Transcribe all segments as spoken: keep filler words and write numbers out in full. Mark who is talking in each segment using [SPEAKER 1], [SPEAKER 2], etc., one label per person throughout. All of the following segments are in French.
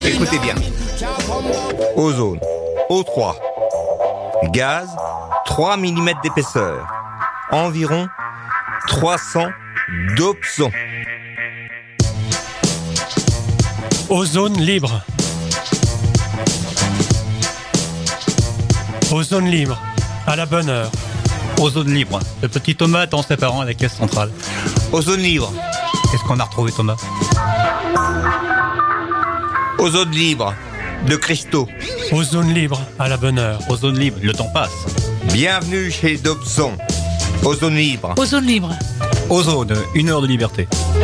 [SPEAKER 1] Écoutez bien. Ozone, O trois. Gaz, trois millimètres d'épaisseur. Environ trois cents dopsons.
[SPEAKER 2] Ozone libre. Ozone libre, à la bonne heure.
[SPEAKER 3] Ozone libre. Le petit Thomas attend ses parents à la caisse centrale.
[SPEAKER 1] Ozone libre.
[SPEAKER 3] Qu'est-ce qu'on a retrouvé, Thomas?
[SPEAKER 1] Ozone libre. De cristaux.
[SPEAKER 2] Ozone libre, à la bonne heure.
[SPEAKER 3] Ozone libre, le temps passe.
[SPEAKER 1] Bienvenue chez Dobson. Ozone libre.
[SPEAKER 4] Ozone libre.
[SPEAKER 3] Ozone, une heure de liberté.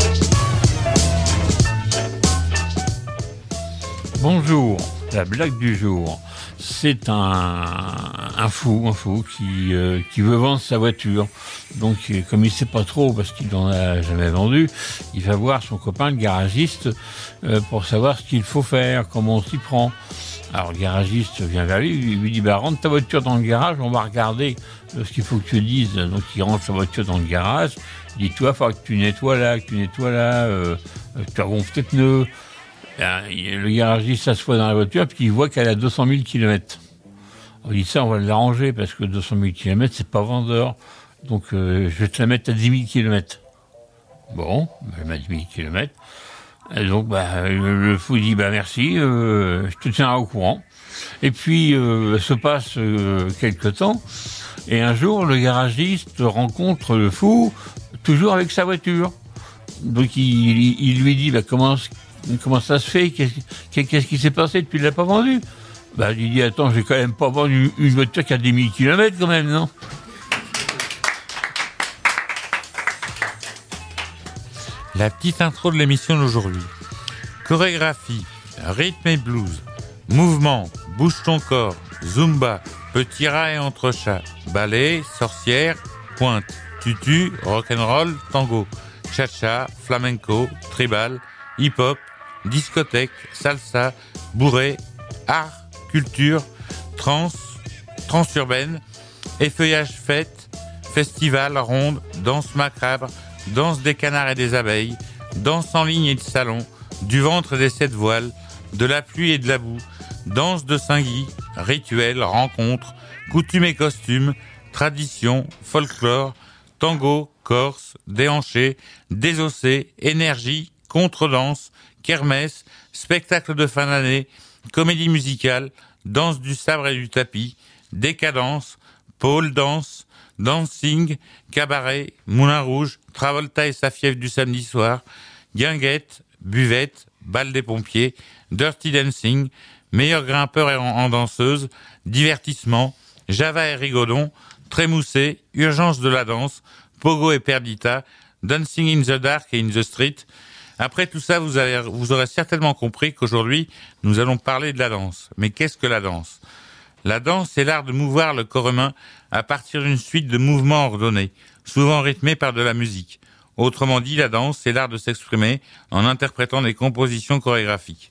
[SPEAKER 5] Bonjour, la blague du jour. C'est un, un fou, un fou qui, euh, qui veut vendre sa voiture. Donc, comme il ne sait pas trop, parce qu'il n'en a jamais vendu, il va voir son copain, le garagiste, euh, pour savoir ce qu'il faut faire, comment on s'y prend. Alors, le garagiste vient vers lui, il lui dit, bah, rentre ta voiture dans le garage, on va regarder euh, ce qu'il faut que tu dises. Donc, il rentre sa voiture dans le garage, il dit, toi, il faut que tu nettoies là, que tu nettoies là, euh, que tu regonfles tes pneus. Le garagiste s'assoit dans la voiture puis il voit qu'elle a deux cent mille kilomètres. On dit ça, on va l'arranger parce que deux cent mille kilomètres, c'est pas vendeur. Donc euh, je vais te la mettre à dix mille kilomètres. Bon, ben, je mets dix mille kilomètres. Et donc bah, le, le fou dit bah merci, euh, je te tiendrai au courant. Et puis euh, se passe euh, quelques temps et un jour le garagiste rencontre le fou toujours avec sa voiture. Donc il, il, il lui dit bah comment Comment ça se fait? Qu'est-ce, qu'est-ce qui s'est passé depuis qu'il l'a pas vendu? Bah, il dit, attends, j'ai quand même pas vendu une voiture qui a dix mille kilomètres quand même, non?
[SPEAKER 6] La petite intro de l'émission d'aujourd'hui. Chorégraphie, rythme et blues, mouvement, bouge ton corps, zumba, petit rat et entrechat, ballet, sorcière, pointe, tutu, rock'n'roll, tango, cha-cha, flamenco, tribal, hip-hop, discothèque, salsa, bourré, art, culture, trance, transurbaine, effeuillage fête, festival, ronde, danse macabre, danse des canards et des abeilles, danse en ligne et de salon, du ventre et des sept voiles, de la pluie et de la boue, danse de Saint-Guy, rituel, rencontre, coutumes et costumes, tradition, folklore, tango, corse, déhanché, désossé, énergie, contre-danse, kermesse, spectacle de fin d'année, comédie musicale, danse du sabre et du tapis, décadence, pole dance, dancing, cabaret, moulin rouge, Travolta et sa fièvre du samedi soir, guinguette, buvette, bal des pompiers, dirty dancing, meilleur grimpeur et en, en danseuse, divertissement, Java et rigodon, trémoussé, urgence de la danse, pogo et perdita, dancing in the dark et in the street. Après tout ça, vous, avez, vous aurez certainement compris qu'aujourd'hui, nous allons parler de la danse. Mais qu'est-ce que la danse? La danse, c'est l'art de mouvoir le corps humain à partir d'une suite de mouvements ordonnés, souvent rythmés par de la musique. Autrement dit, la danse, c'est l'art de s'exprimer en interprétant des compositions chorégraphiques.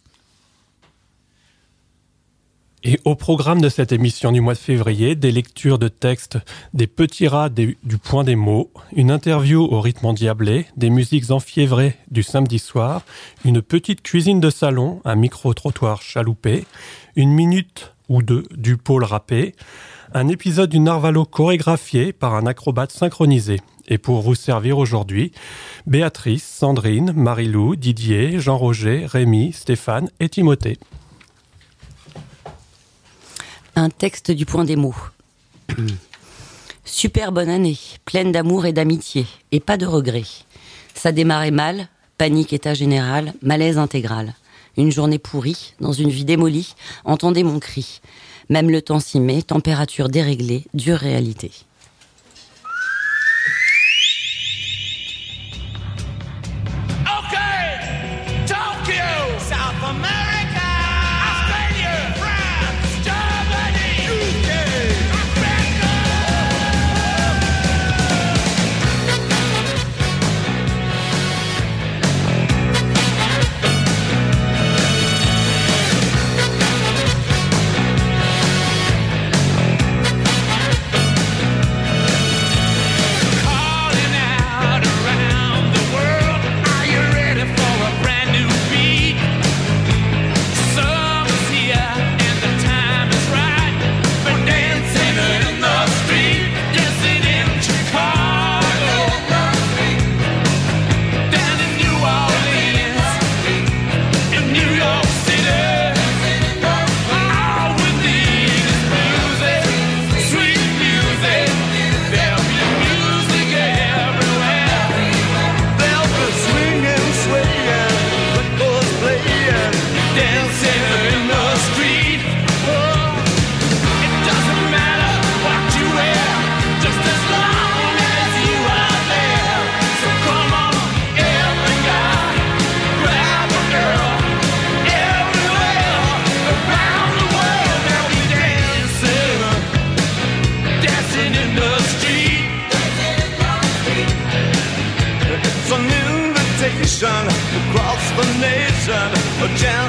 [SPEAKER 2] Et au programme de cette émission du mois de février, des lectures de textes, des petits rats des, du point des mots, une interview au rythme endiablé, des musiques enfiévrées du samedi soir, une petite cuisine de salon, un micro-trottoir chaloupé, une minute ou deux du pôle râpé, un épisode du Narvalo chorégraphié par un acrobate synchronisé. Et pour vous servir aujourd'hui, Béatrice, Sandrine, Marie-Lou, Didier, Jean-Roger, Rémi, Stéphane et Timothée.
[SPEAKER 7] Un texte du point des mots. Super bonne année, pleine d'amour et d'amitié, et pas de regrets. Ça démarrait mal, panique état général, malaise intégral. Une journée pourrie, dans une vie démolie, entendez mon cri. Même le temps s'y met, température déréglée, dure réalité.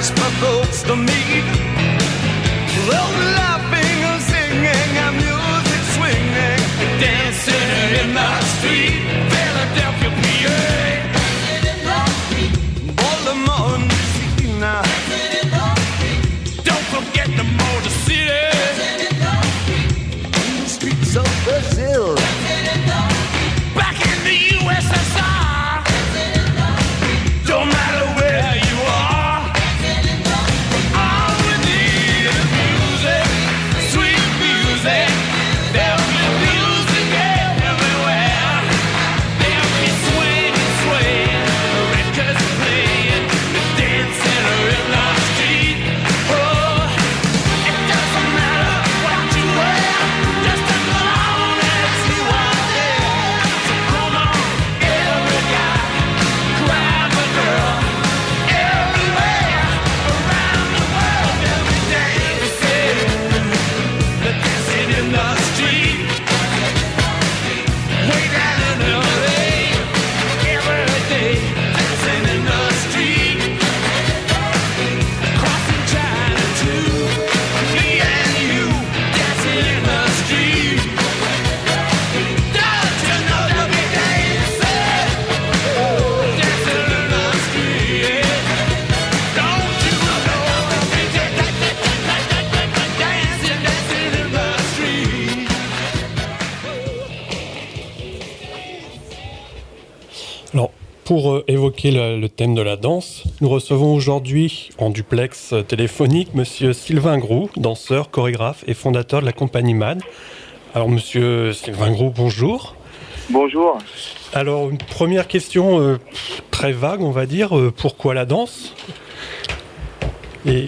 [SPEAKER 4] dance for folks to meet. Those laughing and singing and music swinging, dancing in the street, Philadelphia, P A. Baltimore, Messina. Don't forget the Motor City. In the streets of Brazil. Back in the U S S R. Don't matter where you are. All we need is music, sweet music. There'll be music everywhere. There'll be swing and swaying, records playing, dancing in the street. Oh, it doesn't matter what you wear, just as long as you are there. So come on, every guy, grab a girl, everywhere, around the world, every day. They're dancing in the street, way down in L A. Every day, dancing in the street, crossing China too. Me and you, dancing in the street. Don't you know that we dancing, dancing in the street? Don't you know that we dancing, dancing in the street?
[SPEAKER 2] Alors, pour euh, évoquer le, le thème de la danse, nous recevons aujourd'hui en duplex euh, téléphonique Monsieur Sylvain Groux, danseur, chorégraphe et fondateur de la compagnie M A D. Alors, Monsieur Sylvain Groux, bonjour.
[SPEAKER 8] Bonjour.
[SPEAKER 2] Alors, une première question euh, très vague, on va dire. euh, pourquoi la danse? Et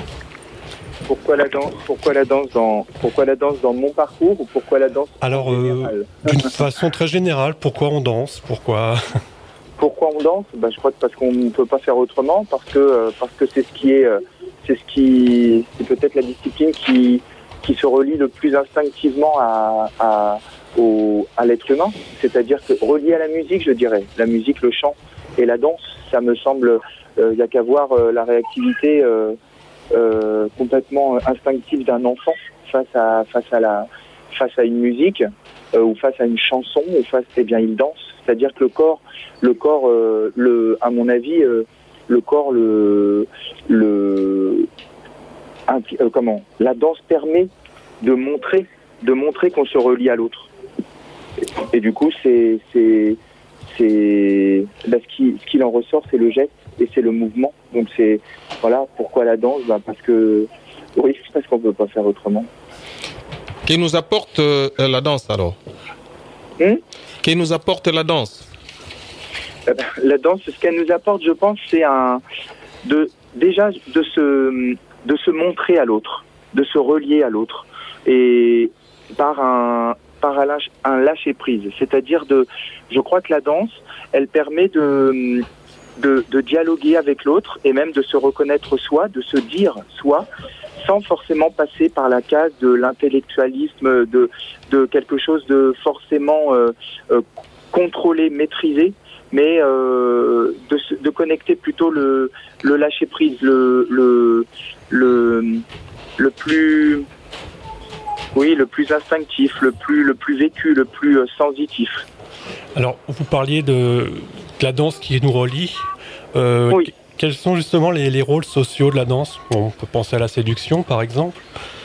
[SPEAKER 8] Pourquoi la danse Pourquoi la danse dans Pourquoi la danse dans mon parcours ou pourquoi la danse
[SPEAKER 2] alors,
[SPEAKER 8] en
[SPEAKER 2] euh,
[SPEAKER 8] général
[SPEAKER 2] d'une façon très générale, pourquoi on danse? Pourquoi
[SPEAKER 8] Pourquoi on danse bah, je crois que parce qu'on ne peut pas faire autrement, parce que euh, parce que c'est ce qui est euh, c'est ce qui c'est peut-être la discipline qui qui se relie le plus instinctivement à à au, à l'être humain, c'est-à-dire que relié à la musique, je dirais, la musique, le chant et la danse, ça me semble, il euh, y a qu'à voir euh, la réactivité euh, euh, complètement instinctive d'un enfant face à face à la face à une musique euh, ou face à une chanson ou face, eh bien il danse, c'est-à-dire que le corps le corps euh, le à mon avis euh, le corps le le euh, comment la danse permet de montrer de montrer qu'on se relie à l'autre et, et du coup c'est c'est c'est bah, ce qui ce qu'il en ressort, c'est le geste et c'est le mouvement. Donc c'est voilà pourquoi la danse, bah, parce que oui, parce qu'on peut pas faire autrement.
[SPEAKER 9] Qui nous apporte euh, la danse alors
[SPEAKER 8] hmm
[SPEAKER 9] Qui nous apporte la danse
[SPEAKER 8] euh, bah, La danse, ce qu'elle nous apporte, je pense, c'est un de déjà de se de se montrer à l'autre, de se relier à l'autre et par un par un, lâche, un lâcher prise, c'est-à-dire de je crois que la danse, elle permet de de, de dialoguer avec l'autre et même de se reconnaître soi, de se dire soi, sans forcément passer par la case de l'intellectualisme, de, de quelque chose de forcément euh, euh, contrôlé, maîtrisé, mais euh, de, de connecter plutôt le, le lâcher-prise, le, le, le, le plus... Oui, le plus instinctif, le plus, le plus vécu, le plus euh, sensitif.
[SPEAKER 2] Alors, vous parliez de, de la danse qui nous relie. Euh,
[SPEAKER 8] oui.
[SPEAKER 2] qu- Quels sont justement les, les rôles sociaux de la danse? Bon, on peut penser à la séduction, par exemple.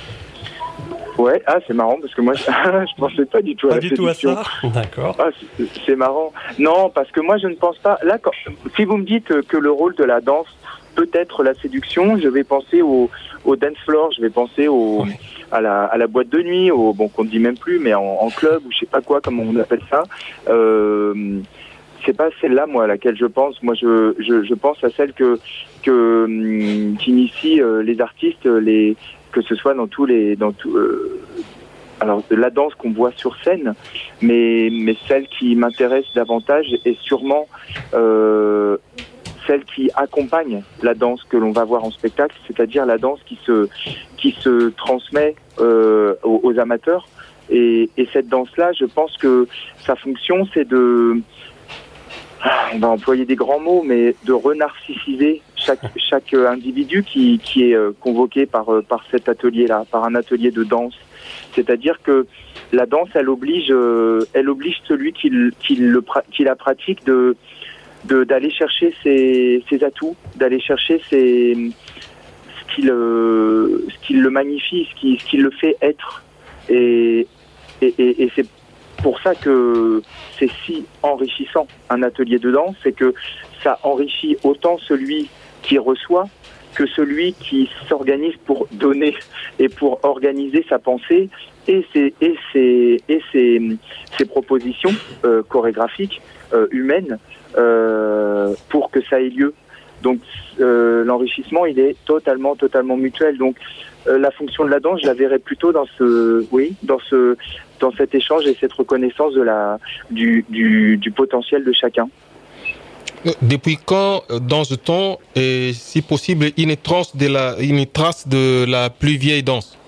[SPEAKER 8] Ouais, ah, c'est marrant parce que moi, je pensais pas du tout
[SPEAKER 2] Pas
[SPEAKER 8] à la
[SPEAKER 2] du tout à
[SPEAKER 8] séduction.
[SPEAKER 2] ça. D'accord.
[SPEAKER 8] Ah, c'est, c'est marrant. Non, parce que moi, je ne pense pas. Là, quand, si vous me dites que le rôle de la danse peut être la séduction, je vais penser au, au dance floor, je vais penser au,
[SPEAKER 2] Oui.
[SPEAKER 8] à, la, à la boîte de nuit, au, bon, qu'on ne dit même plus, mais en, en club ou je sais pas quoi, comment on appelle ça. Euh, c'est pas celle-là, moi, à laquelle je pense. Moi, je, je, je pense à celle que, que hum, qu'initient euh, les artistes, les, que ce soit dans tous les, dans tout, euh, alors de la danse qu'on voit sur scène, mais mais celle qui m'intéresse davantage est sûrement euh, celle qui accompagne la danse que l'on va voir en spectacle, c'est-à-dire la danse qui se qui se transmet euh, aux, aux amateurs. Et, et cette danse-là, je pense que sa fonction, c'est de, on va employer des grands mots, mais de renarcissiser chaque chaque individu qui qui est euh, convoqué par euh, par cet atelier-là, par un atelier de danse. C'est-à-dire que la danse, elle oblige, euh, elle oblige celui qui, qui, le, qui la pratique de, de d'aller chercher ses, ses atouts, d'aller chercher ses, ce qui le, ce qui le magnifie, ce qui, ce qui le fait être. Et, et, et, et c'est pour ça que c'est si enrichissant un atelier de danse, c'est que ça enrichit autant celui qui reçoit que celui qui s'organise pour donner et pour organiser sa pensée et ses, et ses, et ses, ses propositions euh, chorégraphiques, euh, humaines, euh, pour que ça ait lieu. Donc euh, l'enrichissement, il est totalement, totalement mutuel. Donc euh, la fonction de la danse, je la verrais plutôt dans ce, oui, dans ce, dans cet échange et cette reconnaissance de la, du, du, du potentiel de chacun.
[SPEAKER 9] Depuis quand danse-t-on et, si possible, une trace de la, une trace de la plus vieille danse?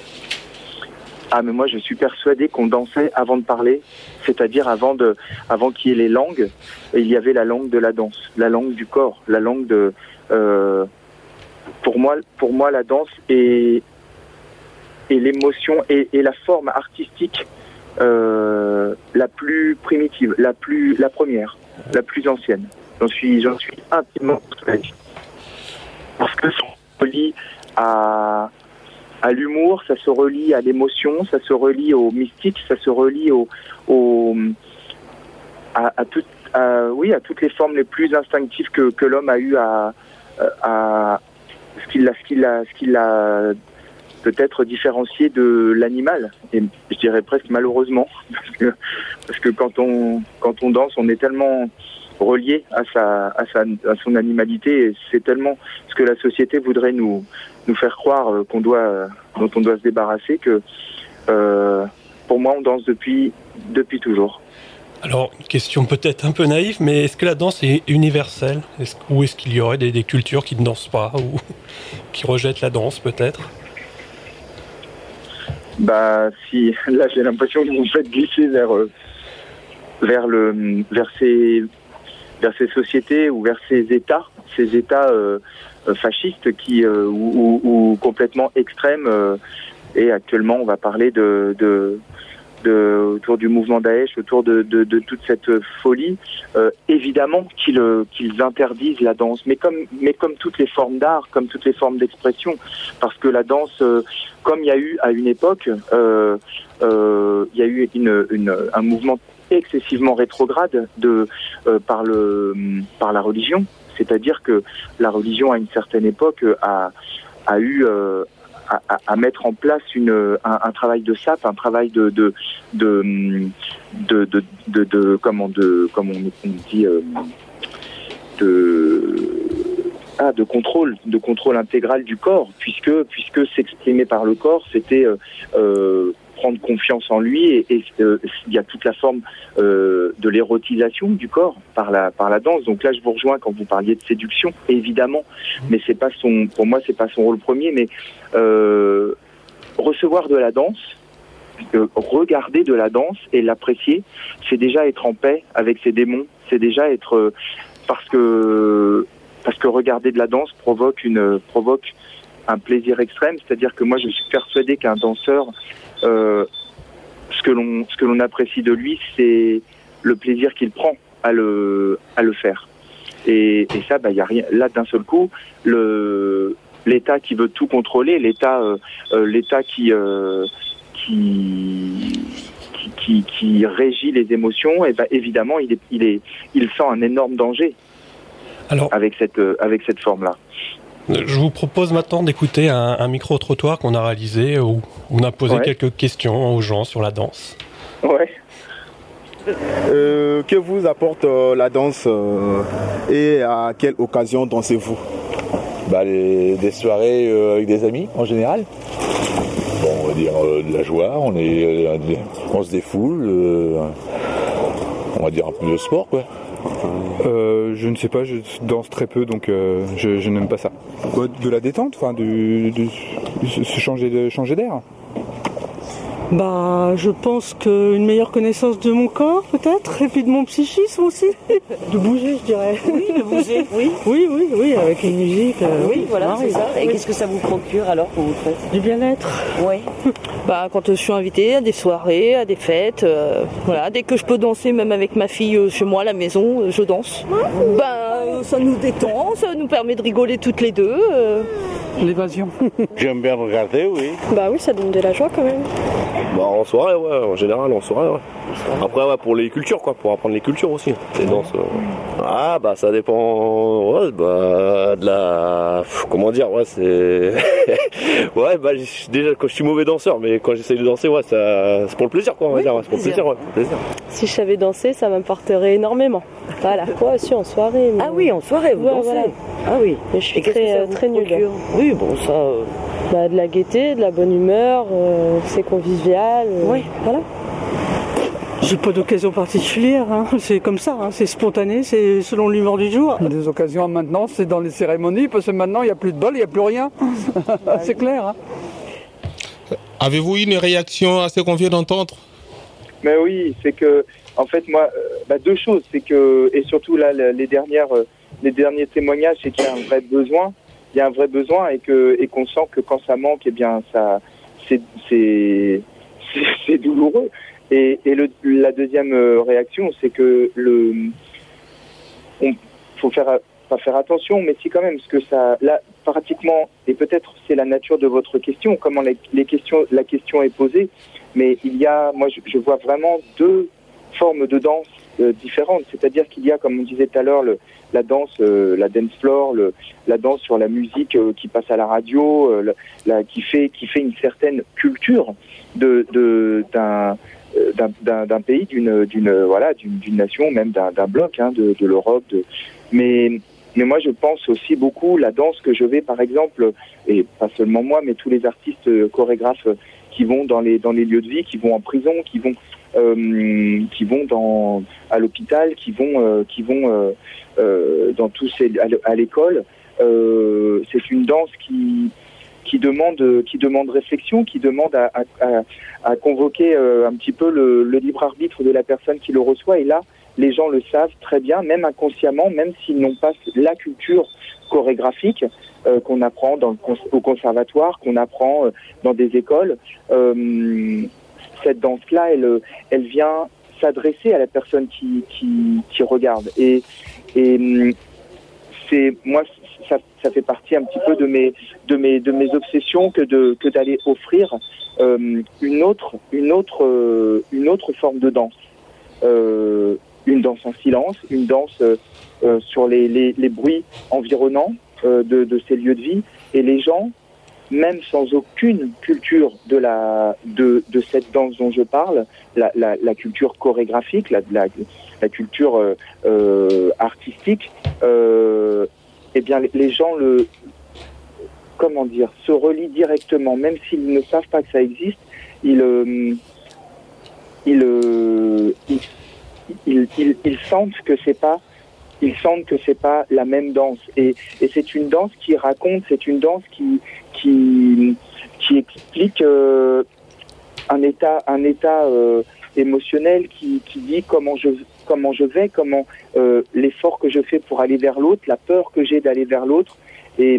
[SPEAKER 8] Ah, mais moi, je suis persuadé qu'on dansait avant de parler, c'est-à-dire avant de, avant qu'il y ait les langues. Il y avait la langue de la danse, la langue du corps, la langue de. Euh, pour moi, pour moi, la danse est, est l'émotion et, et la forme artistique euh, la plus primitive, la plus, la première, la plus ancienne. J'en suis, j'en suis intimement persuadé. Parce que ça se relie à, à l'humour, ça se relie à l'émotion, ça se relie au mystique, ça se relie au, au à, à, tout, à, oui, à toutes les formes les plus instinctives que, que l'homme a eu à, à ce qu'il a, ce qu'il a, ce qu'il a peut-être différencié de l'animal. Et je dirais presque malheureusement, parce que, parce que quand on, quand on danse, on est tellement relié à sa, à sa, à son animalité, et c'est tellement ce que la société voudrait nous, nous faire croire euh, qu'on doit, euh, dont on doit se débarrasser, que euh, pour moi on danse depuis, depuis toujours.
[SPEAKER 2] Alors, une question peut-être un peu naïve, mais est-ce que la danse est universelle? Est-ce, ou est-ce qu'il y aurait des, des cultures qui ne dansent pas ou qui rejettent la danse peut-être?
[SPEAKER 8] Bah si, là j'ai l'impression que vous me faites glisser vers, euh, vers, le, vers ces vers ces sociétés ou vers ces États, ces États euh, fascistes qui euh, ou, ou, ou complètement extrêmes. Euh, et actuellement, on va parler de, de, de autour du mouvement Daesh, autour de, de, de toute cette folie. Euh, évidemment qu'ils qu'ils interdisent la danse, mais comme mais comme toutes les formes d'art, comme toutes les formes d'expression, parce que la danse, euh, comme il y a eu à une époque, euh, euh, il y a eu une, une, un mouvement excessivement rétrograde de euh, par le par la religion, c'est-à-dire que la religion à une certaine époque a a eu euh, à, à mettre en place une un, un travail de sape, un travail de de de de, de, de, de comment de comme on, on dit euh, de ah, de contrôle de contrôle intégral du corps, puisque puisque s'exprimer par le corps, c'était euh, euh, prendre confiance en lui, et il euh, y a toute la forme euh, de l'érotisation du corps par la par la danse. Donc là, je vous rejoins quand vous parliez de séduction, évidemment, mais c'est pas son, pour moi, c'est pas son rôle premier. Mais euh, recevoir de la danse, euh, regarder de la danse et l'apprécier, c'est déjà être en paix avec ses démons. C'est déjà être euh, parce que parce que regarder de la danse provoque une provoque un plaisir extrême. C'est-à-dire que moi, je suis persuadé qu'un danseur, Euh, ce que l'on ce que l'on apprécie de lui, c'est le plaisir qu'il prend à le à le faire. Et, et ça, bah, y a rien là d'un seul coup. Le l'État qui veut tout contrôler, l'État euh, euh, l'État qui, euh, qui qui qui qui régit les émotions, et bah, évidemment, il est il est il sent un énorme danger. Alors, avec cette euh, avec cette forme-là.
[SPEAKER 2] Je vous propose maintenant d'écouter un, un micro-trottoir qu'on a réalisé où on a posé ouais. quelques questions aux gens sur la danse.
[SPEAKER 8] Ouais.
[SPEAKER 10] Euh, que vous apporte euh, la danse euh, et à quelle occasion dansez-vous?
[SPEAKER 11] Bah, les, des soirées euh, avec des amis en général. Bon, on va dire euh, de la joie, on, est, euh, on se défoule, euh, on va dire un peu de sport, quoi.
[SPEAKER 12] Euh, je ne sais pas, je danse très peu, donc euh, je, je n'aime pas ça.
[SPEAKER 10] Quoi, de la détente, enfin, de, de, de se changer de changer d'air.
[SPEAKER 13] Bah, je pense qu'une meilleure connaissance de mon corps, peut-être, et puis de mon psychisme aussi. De bouger, je dirais.
[SPEAKER 14] Oui, de bouger, oui.
[SPEAKER 13] Oui, oui, oui, avec une musique. euh,
[SPEAKER 14] Oui, voilà,
[SPEAKER 13] ah,
[SPEAKER 14] c'est
[SPEAKER 13] oui.
[SPEAKER 14] ça. Et
[SPEAKER 13] Oui.
[SPEAKER 14] qu'est-ce que ça vous procure alors quand vous faites?
[SPEAKER 13] Du bien-être.
[SPEAKER 14] Oui.
[SPEAKER 15] Bah, quand je suis invitée à des soirées, à des fêtes, euh, voilà, dès que je peux danser, même avec ma fille euh, chez moi à la maison, euh, je danse. Bah, euh, ça nous détend, ça nous permet de rigoler toutes les deux. euh.
[SPEAKER 13] L'évasion.
[SPEAKER 16] J'aime bien regarder, oui.
[SPEAKER 15] Bah oui, ça donne de la joie quand même.
[SPEAKER 16] Bah, en soirée, ouais, en général, en soirée, ouais. Après, ouais, pour les cultures, quoi, pour apprendre les cultures aussi. Les danses. euh. Ah, bah, ça dépend, ouais, bah, de la. Pff, Comment dire, ouais, c'est. Ouais, bah, j- déjà, quand je suis mauvais danseur, mais quand j'essaye de danser, ouais, ça... c'est pour le plaisir, quoi, on va dire. ouais, C'est pour le plaisir, ouais. Plaisir.
[SPEAKER 15] Si je savais danser, ça m'apporterait énormément. Voilà. Ouais, si, en soirée. mais-
[SPEAKER 14] Ah oui, en soirée, vous
[SPEAKER 15] Ouais,
[SPEAKER 14] dansez.
[SPEAKER 15] voilà.
[SPEAKER 14] Ah oui.
[SPEAKER 15] Mais je suis
[SPEAKER 14] Et qu'est-ce
[SPEAKER 15] très,
[SPEAKER 14] que ça
[SPEAKER 15] euh,
[SPEAKER 14] vous
[SPEAKER 15] très nulle.
[SPEAKER 14] procure? Oui, bon, ça. euh,
[SPEAKER 15] Bah, de la gaieté, de la bonne humeur, euh, c'est convivial. euh,
[SPEAKER 14] Oui.
[SPEAKER 15] Voilà.
[SPEAKER 13] J'ai pas d'occasion particulière, hein. C'est comme ça, hein. C'est spontané, c'est selon l'humeur du jour.
[SPEAKER 17] Des occasions maintenant, c'est dans les cérémonies, parce que maintenant, il n'y a plus de bol, il n'y a plus rien. C'est clair. Hein.
[SPEAKER 9] Avez-vous une réaction à ce qu'on vient d'entendre?
[SPEAKER 8] Mais oui, c'est que, en fait, moi, euh, bah, deux choses, c'est que, et surtout là, le- les dernières, euh, les derniers témoignages, c'est qu'il y a un vrai besoin, il y a un vrai besoin, et que, et qu'on sent que quand ça manque, eh bien, ça, c'est, c'est, c'est, c'est douloureux. Et, et le, la deuxième euh, réaction, c'est que le, on, faut faire, pas faire attention, mais si quand même, parce que ça, là, pratiquement, et peut-être c'est la nature de votre question, comment les, les questions, la question est posée, mais il y a, moi, je, je vois vraiment deux formes de danse euh, différentes. C'est-à-dire qu'il y a, comme on disait tout à l'heure, le, la danse, euh, la dance floor, le, la danse sur la musique euh, qui passe à la radio, euh, le- la, qui fait, qui fait une certaine culture de, de, d'un, euh, d'un, d'un, d'un pays, d'une, d'une, voilà, d'une, d'une nation, même d'un, d'un bloc, hein, de, de l'Europe. De... Mais, mais moi, je pense aussi beaucoup la danse que je vais, par exemple, et pas seulement moi, mais tous les artistes euh, chorégraphes euh, qui vont dans les dans les lieux de vie, qui vont en prison, qui vont euh, qui vont dans à l'hôpital, qui vont euh, qui vont euh, euh, dans tous ces à l- à l'école. Euh, c'est une danse qui qui demande qui demande réflexion, qui demande à à, à, à convoquer euh, un petit peu le, le libre arbitre de la personne qui le reçoit. Et là, les gens le savent très bien, même inconsciemment, même s'ils n'ont pas la culture chorégraphique euh, qu'on apprend dans le cons- au conservatoire, qu'on apprend euh, dans des écoles. Euh, cette danse-là, elle, elle vient s'adresser à la personne qui, qui, qui regarde. Et, et hum, c'est moi, ça, ça fait partie un petit peu de mes, de mes, de mes obsessions que de que d'aller offrir euh, une autre, une autre, euh, une autre forme de danse. Euh, une danse en silence, une danse euh, euh, sur les, les, les bruits environnants euh, de, de ces lieux de vie. Et les gens, même sans aucune culture de, la, de, de cette danse dont je parle, la, la, la culture chorégraphique, la, la, la culture euh, euh, artistique, euh, eh bien les, les gens le, comment dire, se relient directement, même s'ils ne savent pas que ça existe, ils, euh, ils, euh, ils Ils, ils, ils sentent que c'est pas, ils sentent que c'est pas la même danse. Et, et c'est une danse qui raconte, c'est une danse qui, qui, qui explique euh, un état, un état euh, émotionnel qui, qui dit comment je, comment je vais, comment euh, l'effort que je fais pour aller vers l'autre, la peur que j'ai d'aller vers l'autre. Et,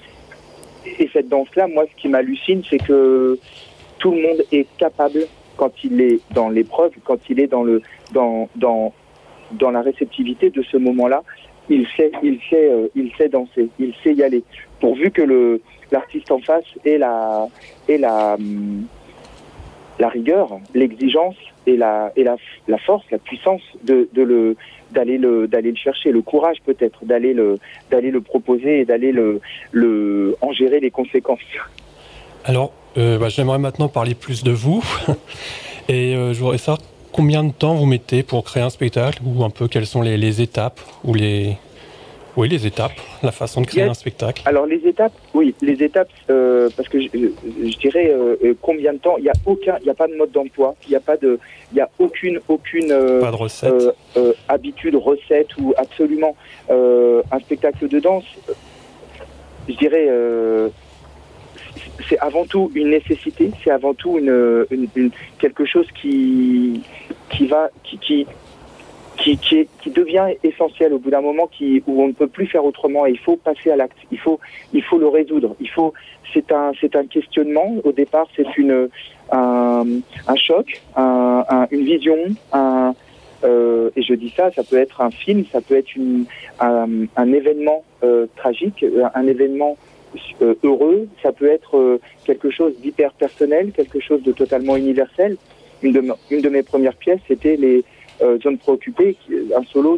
[SPEAKER 8] et cette danse-là, moi, ce qui m'hallucine, c'est que tout le monde est capable, quand il est dans l'épreuve, quand il est dans le dans dans dans la réceptivité de ce moment-là, il sait il sait euh, il sait danser, il sait y aller, pourvu que le l'artiste en face ait la ait la hum, la rigueur, l'exigence et la et la la force, la puissance de de le d'aller le d'aller le chercher, le courage peut-être d'aller le d'aller le proposer et d'aller le le en gérer les conséquences.
[SPEAKER 2] Alors, euh, bah, j'aimerais maintenant parler plus de vous. Et euh, je voudrais savoir combien de temps vous mettez pour créer un spectacle, ou un peu quelles sont les, les étapes, ou les... Oui, les étapes, la façon de créer
[SPEAKER 8] Yes.
[SPEAKER 2] un spectacle.
[SPEAKER 8] Alors les étapes, oui, les étapes, euh, parce que je, je- je dirais euh, euh, combien de temps. Il y a aucun, il y a pas de mode d'emploi, il y a pas de, il y a aucune, aucune euh,
[SPEAKER 2] Pas de recette.
[SPEAKER 8] euh, euh, habitude, recette ou absolument euh, un spectacle de danse. euh, Je dirais, euh, c'est avant tout une nécessité, c'est avant tout une, une, une quelque chose qui qui va qui qui qui, qui, est, qui devient essentiel au bout d'un moment, qui où on ne peut plus faire autrement. Et il faut passer à l'acte. Il faut il faut le résoudre. Il faut c'est un c'est un questionnement. Au départ, c'est une un, un choc, un, un, une vision, un euh, et je dis ça, ça peut être un film, ça peut être une, un, un événement euh, tragique, un événement euh, heureux, ça peut être euh, quelque chose d'hyper personnel, quelque chose de totalement universel. Une de, une de mes premières pièces, c'était les euh, Zones préoccupées, un solo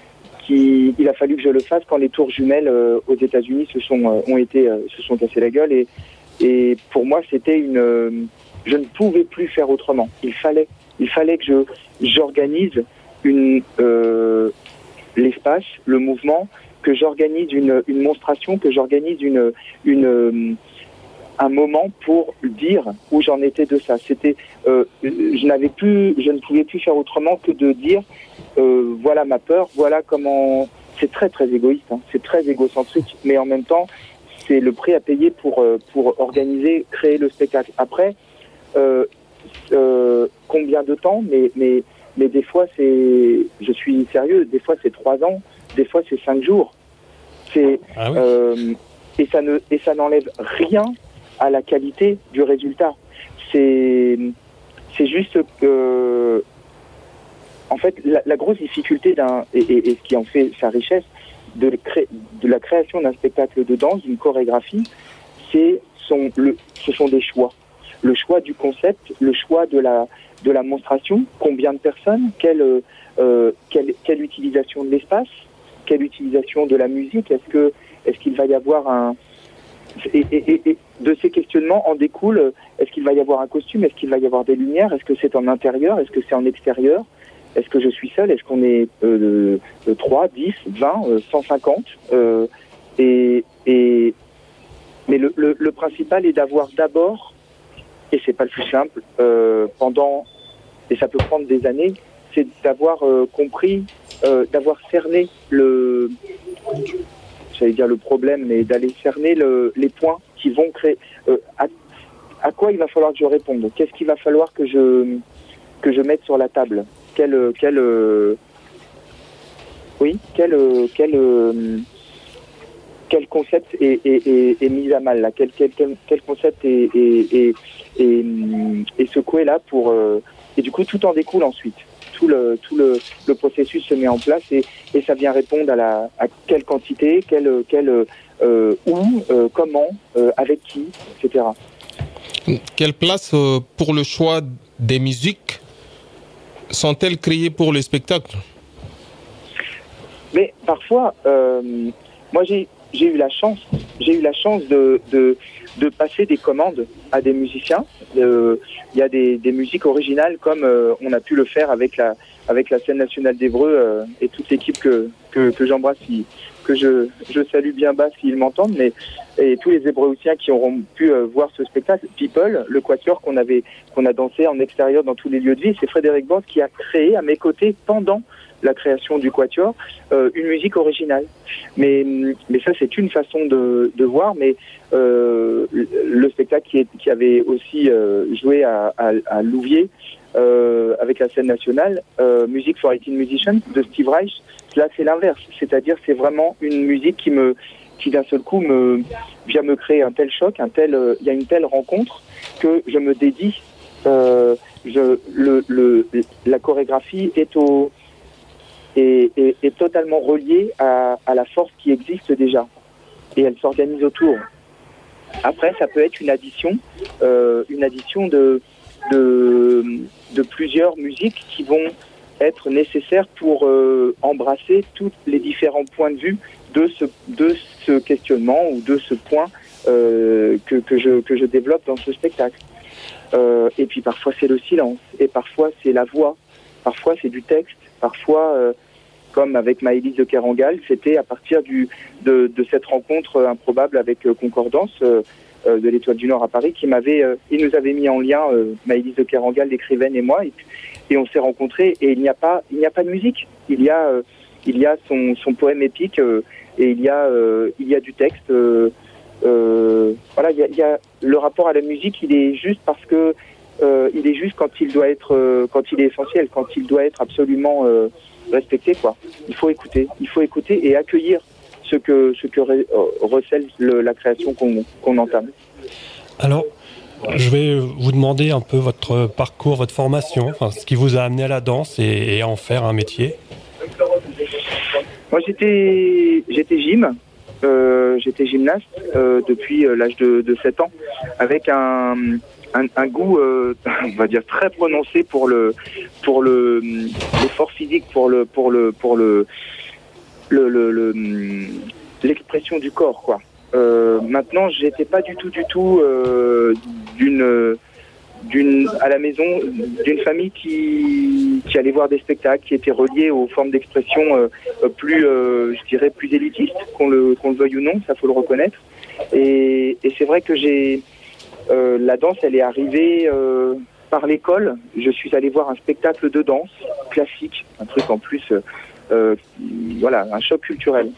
[SPEAKER 8] qui, il a fallu que je le fasse quand les tours jumelles euh, aux États-Unis se sont euh, ont été euh, se sont cassées la gueule et et pour moi c'était une euh, je ne pouvais plus faire autrement. Il fallait il fallait que je j'organise une euh, l'espace, le mouvement, que j'organise une une monstration, que j'organise une une euh, un moment pour dire où j'en étais de ça. C'était, euh, je n'avais plus, je ne pouvais plus faire autrement que de dire, euh, voilà ma peur, voilà comment. C'est très très égoïste, hein, c'est très égocentrique, mais en même temps, c'est le prix à payer pour euh, pour organiser, créer le spectacle. Après, euh, euh, combien de temps? Mais mais mais des fois c'est, je suis sérieux, des fois c'est trois ans, des fois c'est cinq jours. C'est ah oui. euh, et ça ne et ça n'enlève rien à la qualité du résultat. C'est c'est juste que, en fait, la, la grosse difficulté d'un et, et, et ce qui en fait sa richesse de, cré, de la création d'un spectacle de danse, d'une chorégraphie, c'est son le ce sont des choix. Le choix du concept, le choix de la de la monstration, combien de personnes, quelle euh, quelle, quelle utilisation de l'espace, quelle utilisation de la musique, est-ce que est-ce qu'il va y avoir un Et, et, et de ces questionnements en découle, est-ce qu'il va y avoir un costume, est-ce qu'il va y avoir des lumières, est-ce que c'est en intérieur, est-ce que c'est en extérieur, est-ce que je suis seul, est-ce qu'on est euh, trois, dix, vingt, cent cinquante euh, et, et, mais le, le, le principal est d'avoir d'abord, et c'est pas le plus simple, euh, pendant, et ça peut prendre des années, c'est d'avoir euh, compris, euh, d'avoir cerné le... j'allais dire le problème, mais d'aller cerner le, les points qui vont créer. Euh, à, à quoi il va falloir que je réponde? Qu'est-ce qu'il va falloir que je que je mette sur la table? Quel quel euh, oui quel quel euh, quel concept est, est, est, est mis à mal là? Quel quel quel, quel concept est est, est, est, est secoué là pour euh, et du coup tout en découle ensuite. Tout le tout le, le processus se met en place et, et ça vient répondre à la à quelle quantité, quelle quelle euh, où, euh, comment, euh, avec qui, et cetera.
[SPEAKER 9] Quelle place euh, pour le choix des musiques sont-elles créées pour le spectacle?
[SPEAKER 8] Mais parfois, euh, moi j'ai j'ai eu la chance, j'ai eu la chance de, de, de passer des commandes à des musiciens. Il euh, y a des, des musiques originales comme euh, on a pu le faire avec la, avec la scène nationale d'Évreux euh, et toute l'équipe que, que, que j'embrasse, que je, je salue bien bas s'ils m'entendent, mais et tous les Hébréoutiens qui auront pu euh, voir ce spectacle. People, le quatuor qu'on avait, qu'on a dansé en extérieur dans tous les lieux de vie, c'est Frédéric Bans qui a créé à mes côtés pendant la création du quatuor, euh, une musique originale. Mais, mais ça, c'est une façon de, de voir, mais euh, le spectacle qui, est, qui avait aussi euh, joué à, à, à Louviers, euh, avec la scène nationale, euh, Music for eighteen Musicians de Steve Reich, là, c'est l'inverse. C'est-à-dire, c'est vraiment une musique qui me, qui d'un seul coup me, vient me créer un tel choc, un tel, il y a une telle rencontre que je me dédie, euh, je, le, le, la chorégraphie est au, Est, est, est totalement reliée à, à la force qui existe déjà. Et elle s'organise autour. Après, ça peut être une addition, euh, une addition de, de, de plusieurs musiques qui vont être nécessaires pour euh, embrasser tous les différents points de vue de ce, de ce questionnement ou de ce point euh, que, que, je, que je développe dans ce spectacle. Euh, et puis parfois c'est le silence, et parfois c'est la voix, parfois c'est du texte, parfois... Euh, comme avec Maëlys de Kerangal, c'était à partir du, de, de cette rencontre improbable avec euh, Concordance euh, euh, de l'Étoile du Nord à Paris, qui m'avait, euh, il nous avait mis en lien, euh, Maëlys de Kerangal, l'écrivaine et moi, et, et on s'est rencontrés, et il n'y a pas, il n'y a pas de musique, il y a, euh, il y a son, son poème épique, euh, et il y a, euh, il y a du texte, euh, euh, voilà, il y a, y a le rapport à la musique, il est juste parce que euh, il est juste quand il doit être, euh, quand il est essentiel, quand il doit être absolument euh, respecté, quoi. Il faut écouter, il faut écouter et accueillir ce que ce que re, recèle le, la création qu'on qu'on entame.
[SPEAKER 2] Alors, je vais vous demander un peu votre parcours, votre formation, enfin, ce qui vous a amené à la danse et, et à en faire un métier.
[SPEAKER 8] Moi, j'étais j'étais gym. Euh, j'étais gymnaste euh, depuis euh, l'âge de, de sept ans, avec un, un, un goût, euh, on va dire, très prononcé pour le pour le l'effort physique, pour le pour le pour le le, le, le l'expression du corps, quoi. Euh, maintenant, j'étais pas du tout du tout euh, d'une d'une à la maison d'une famille qui qui allait voir des spectacles, qui étaient reliés aux formes d'expression euh, plus euh, je dirais plus élitistes, qu'on le qu'on le veuille ou non, ça faut le reconnaître. Et, et c'est vrai que j'ai euh, la danse, elle est arrivée euh, par l'école. Je suis allé voir un spectacle de danse classique, un truc en plus euh, voilà, un choc culturel.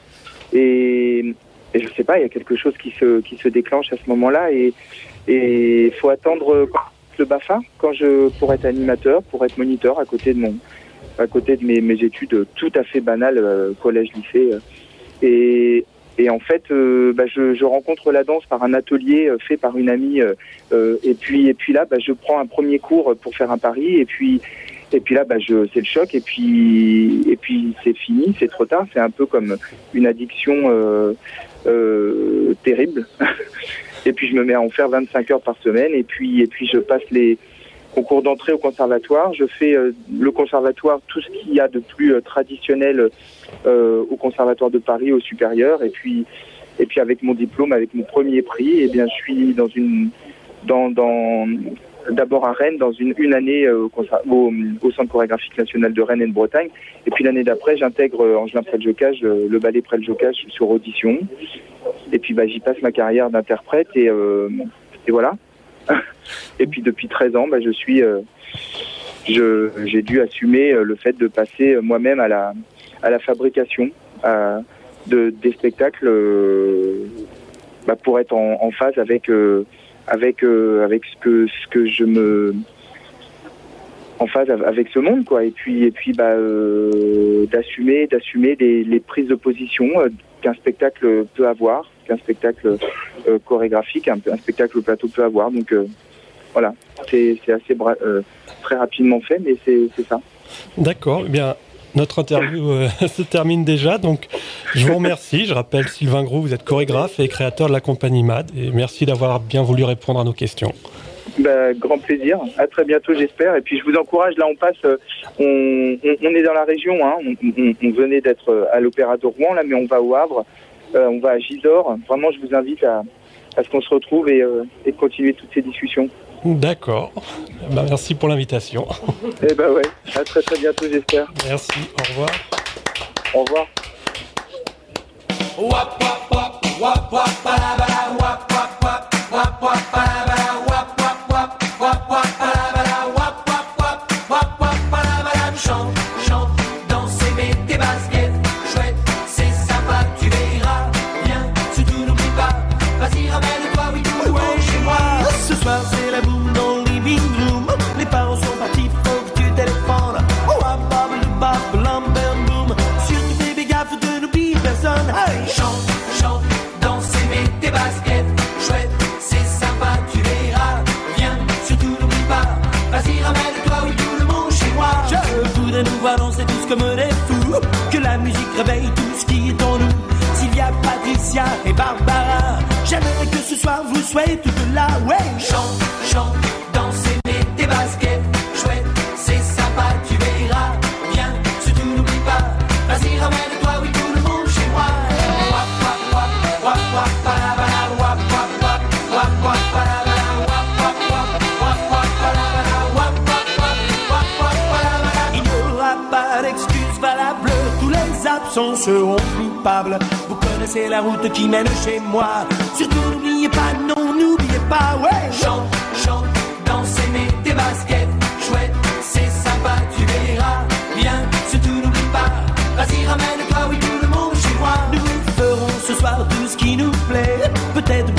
[SPEAKER 8] Et, et je sais pas, il y a quelque chose qui se qui se déclenche à ce moment-là, et et il faut attendre le BAFA quand je pour être animateur, pour être moniteur à côté de mon à côté de mes, mes études tout à fait banales, euh, collège, lycée, euh, et et en fait euh, bah, je, je rencontre la danse par un atelier euh, fait par une amie, euh, euh, et puis et puis là bah, je prends un premier cours pour faire un pari, et puis et puis là bah, je c'est le choc, et puis et puis c'est fini, c'est trop tard, c'est un peu comme une addiction euh, euh, terrible. Et puis je me mets à en faire vingt-cinq heures par semaine, et puis et puis je passe les concours d'entrée au conservatoire. Je fais euh, le conservatoire, tout ce qu'il y a de plus euh, traditionnel euh, au conservatoire de Paris, au supérieur. Et puis et puis avec mon diplôme, avec mon premier prix, eh bien je suis dans une dans dans d'abord à Rennes dans une une année euh, au, au, au Centre chorégraphique national de Rennes et de Bretagne. Et puis l'année d'après, j'intègre euh, Angelin Près-le-Jocage, le, le ballet Près-le-Jocage sur audition. Et puis bah, j'y passe ma carrière d'interprète, et, euh, et voilà. Et puis depuis treize ans, bah, je suis, euh, je, j'ai dû assumer euh, le fait de passer euh, moi-même à la, à la fabrication à, de, des spectacles euh, bah, pour être en, en phase avec, euh, avec, euh, avec ce que, ce que je me... en phase avec ce monde, quoi. Et puis, et puis bah, euh, d'assumer, d'assumer les, les prises de position euh, qu'un spectacle peut avoir, qu'un spectacle euh, chorégraphique, un, un spectacle au plateau peut avoir. Donc euh, voilà, c'est, c'est assez bra- euh, très rapidement fait, mais c'est, c'est ça.
[SPEAKER 2] D'accord, eh bien notre interview euh, se termine déjà, donc je vous remercie. Je rappelle, Sylvain Groult, vous êtes chorégraphe et créateur de la compagnie M A D, et merci d'avoir bien voulu répondre à nos questions.
[SPEAKER 8] Bah, grand plaisir, à très bientôt j'espère, et puis je vous encourage, là on passe, on, on, on est dans la région, hein. on, on, on venait d'être à l'Opéra de Rouen là, mais on va au Havre, euh, on va à Gisors, vraiment je vous invite à, à ce qu'on se retrouve et, euh, et de continuer toutes ces discussions.
[SPEAKER 2] D'accord, bah, merci pour l'invitation.
[SPEAKER 8] Et bah ouais, à très très bientôt j'espère.
[SPEAKER 2] Merci, au revoir.
[SPEAKER 8] Au revoir.
[SPEAKER 4] Wap wap wap wap wap balabala wap wap wap wap wap balabala wap wap wap wap wap balabala wap wap wap wap wap balabala. Chante, chante, danse et mets tes baskets. Chouette, c'est sympa, tu verras. Viens, surtout n'oublie pas. Vas-y, ramène-toi, oui, tout le monde chez moi.
[SPEAKER 18] Ce soir c'est la boum dans le living room. Les parents sont partis, faut que tu téléphones. Oh, ah, bab, le bab, lambert, boum. Surtout fais des gaffes de n'oublie personne. Hey!
[SPEAKER 4] Chante, chante, danse et mets tes baskets. Chouette, c'est sympa, tu verras. Viens, surtout n'oublie pas. Vas-y, ramène-toi, oui, tout le monde chez moi.
[SPEAKER 18] Je voudrais nous voir danser tous comme des fous. Que la musique réveille tout ce qui est en nous. Sylvia, Patricia et Barbara. J'aimerais que ce soir vous soyez toutes là, ouais.
[SPEAKER 4] Chante, chante, danse et mets tes baskets. Chouette, c'est sympa, tu verras. Viens, surtout n'oublie pas. Vas-y, ramène-toi, oui, tout le monde chez moi. Wap, wap, wap, wap, wap, balabala, wap, wap, wap, wap, wap, balabala, wap, wap, wap, wap, wap, balabala, wap, wap, wap, wap, wap, balabala.
[SPEAKER 18] Il n'y aura pas d'excuses valables. Tous les absents seront coupables. Vous connaissez la route qui mène chez moi. Surtout n'oubliez pas, non, n'oubliez pas, ouais.
[SPEAKER 4] Chante, chante, danse et mets tes baskets. Chouette, c'est sympa, tu verras. Viens, surtout n'oublie pas. Vas-y, ramène-toi, oui, tout le monde chez moi.
[SPEAKER 18] Nous ferons ce soir tout ce qui nous plaît. Peut-être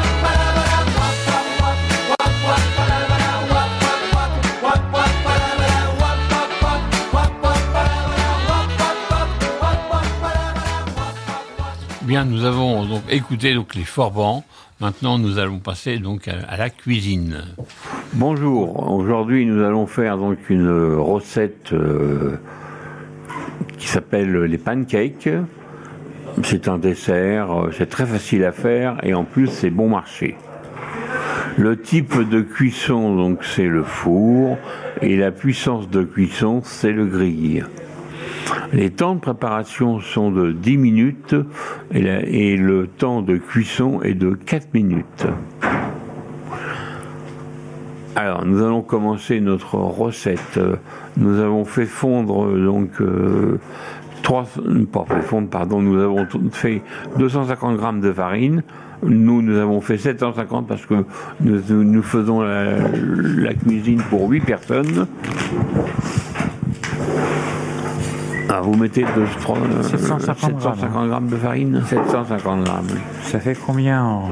[SPEAKER 5] Bien, nous avons donc écouté donc les forbans. Maintenant, nous allons passer donc à, à la cuisine. Bonjour. Aujourd'hui, nous allons faire donc une recette euh, qui s'appelle les pancakes. C'est un dessert, c'est très facile à faire et en plus c'est bon marché. Le type de cuisson, donc c'est le four, et la puissance de cuisson, c'est le grille. Les temps de préparation sont de dix minutes et, la, et le temps de cuisson est de quatre minutes. Alors, nous allons commencer notre recette. Nous avons fait fondre donc euh, trois, pas fait fondre, pardon, nous avons fait deux cent cinquante grammes de farine. Nous, nous avons fait sept cent cinquante parce que nous, nous faisons la, la cuisine pour huit personnes. Ah, vous mettez de, euh,
[SPEAKER 6] sept cent cinquante
[SPEAKER 5] grammes de farine. sept cent cinquante grammes.
[SPEAKER 6] Ça fait combien en...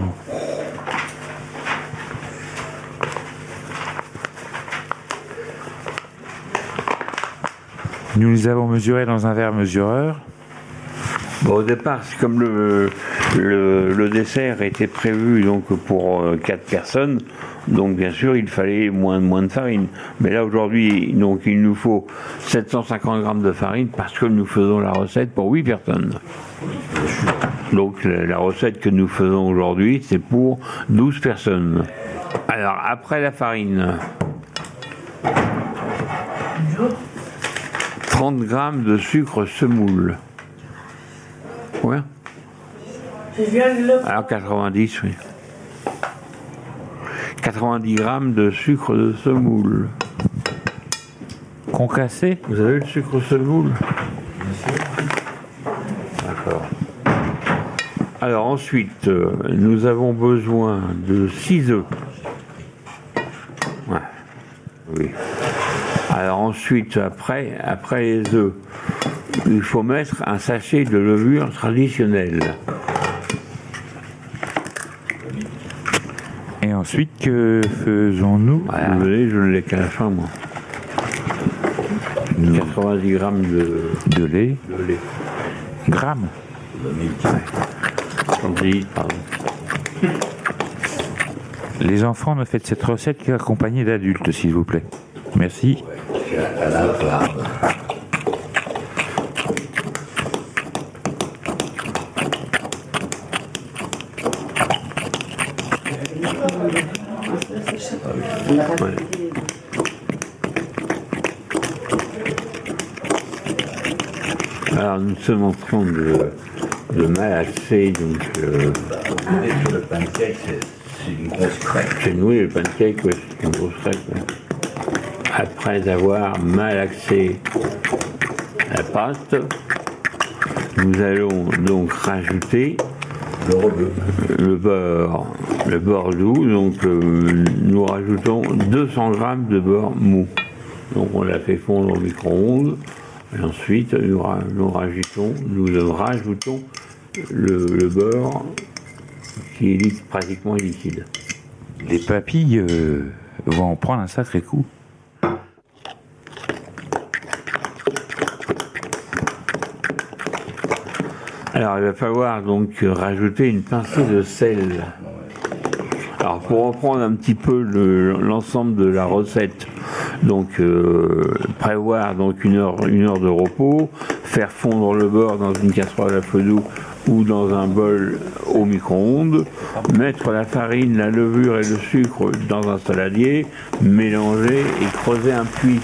[SPEAKER 6] Nous les avons mesurés dans un verre mesureur.
[SPEAKER 5] Bon, au départ, c'est comme le, le, le dessert était prévu donc pour euh, quatre personnes, donc bien sûr il fallait moins, moins de farine. Mais là aujourd'hui, donc il nous faut sept cent cinquante grammes de farine parce que nous faisons la recette pour huit personnes. Donc la, la recette que nous faisons aujourd'hui, c'est pour douze personnes. Alors après la farine, trente grammes de sucre semoule. Ouais. Alors quatre-vingt-dix, oui. quatre-vingt-dix grammes de sucre de semoule.
[SPEAKER 6] Concassé.
[SPEAKER 5] Vous avez le sucre semoule? D'accord. Alors ensuite, euh, nous avons besoin de six œufs. Ouais. Oui. Alors ensuite, après, après les œufs, il faut mettre un sachet de levure traditionnelle.
[SPEAKER 6] Et ensuite, que faisons-nous?
[SPEAKER 5] Voilà, vous voyez, je ne l'ai qu'à la fin, moi. quatre-vingt-dix grammes de,
[SPEAKER 6] de lait.
[SPEAKER 5] De lait.
[SPEAKER 6] Grammes.
[SPEAKER 5] soixante-dix, pardon.
[SPEAKER 6] Les enfants, ne faites cette recette qu'accompagnée d'adultes, s'il vous plaît. Merci.
[SPEAKER 5] Ouais. Alors nous sommes en train de, de malaxer donc euh, le pancake, c'est une grosse crêpe. Chez nous, le pancake, ouais, c'est une grosse crêpe. Ouais. Après avoir malaxé la pâte, nous allons donc rajouter le beurre, le beurre doux. Donc euh, nous rajoutons deux cents grammes de beurre mou. Donc on l'a fait fondre au micro-ondes. Et ensuite nous, nous rajoutons, nous rajoutons le, le beurre qui est pratiquement liquide.
[SPEAKER 6] Les papilles euh, vont en prendre un sacré coup.
[SPEAKER 5] Alors, il va falloir donc rajouter une pincée de sel. Alors, pour reprendre un petit peu le, l'ensemble de la recette, donc euh, prévoir donc une heure, une heure de repos, faire fondre le beurre dans une casserole à feu doux ou dans un bol au micro-ondes, mettre la farine, la levure et le sucre dans un saladier, mélanger et creuser un puits.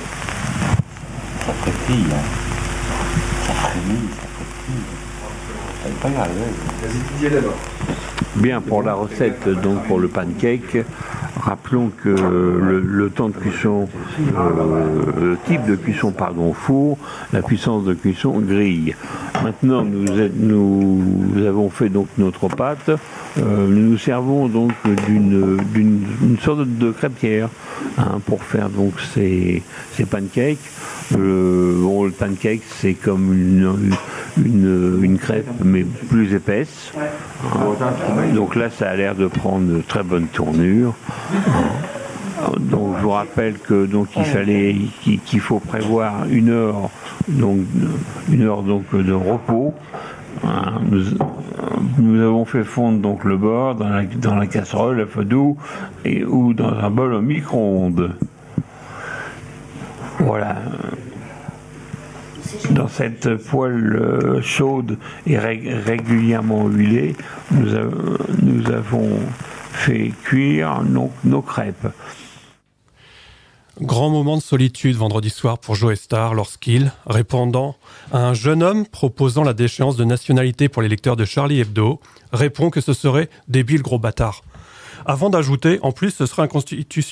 [SPEAKER 19] Ça frétille, hein. Ça frémit, ça frétille. Elle est pas grave, vas-y, d'abord.
[SPEAKER 5] Bien, pour la recette, donc pour le pancake, rappelons que le, le temps de cuisson, euh, le type de cuisson, pardon, four, la puissance de cuisson, grille. Maintenant, nous, nous avons fait donc notre pâte. Euh, nous nous servons donc d'une, d'une une sorte de crêpière hein, pour faire donc ces, ces pancakes. Euh, bon, le pancake, c'est comme une, une, une crêpe, mais plus épaisse. Donc là, ça a l'air de prendre de très bonne tournure. Donc je vous rappelle que donc il fallait qu'il faut prévoir une heure donc une heure donc de repos. Nous, nous avons fait fondre donc le beurre dans la, dans la casserole à feu doux et ou dans un bol au micro-ondes. Voilà. Dans cette poêle chaude et ré- régulièrement huilée, nous, a, nous avons fait cuire nos, nos crêpes.
[SPEAKER 2] Grand moment de solitude vendredi soir pour Joe Star lorsqu'il, répondant à un jeune homme proposant la déchéance de nationalité pour les lecteurs de Charlie Hebdo, répond que ce serait « débile gros bâtard ». Avant d'ajouter « en plus ce serait inconstitutionnel ».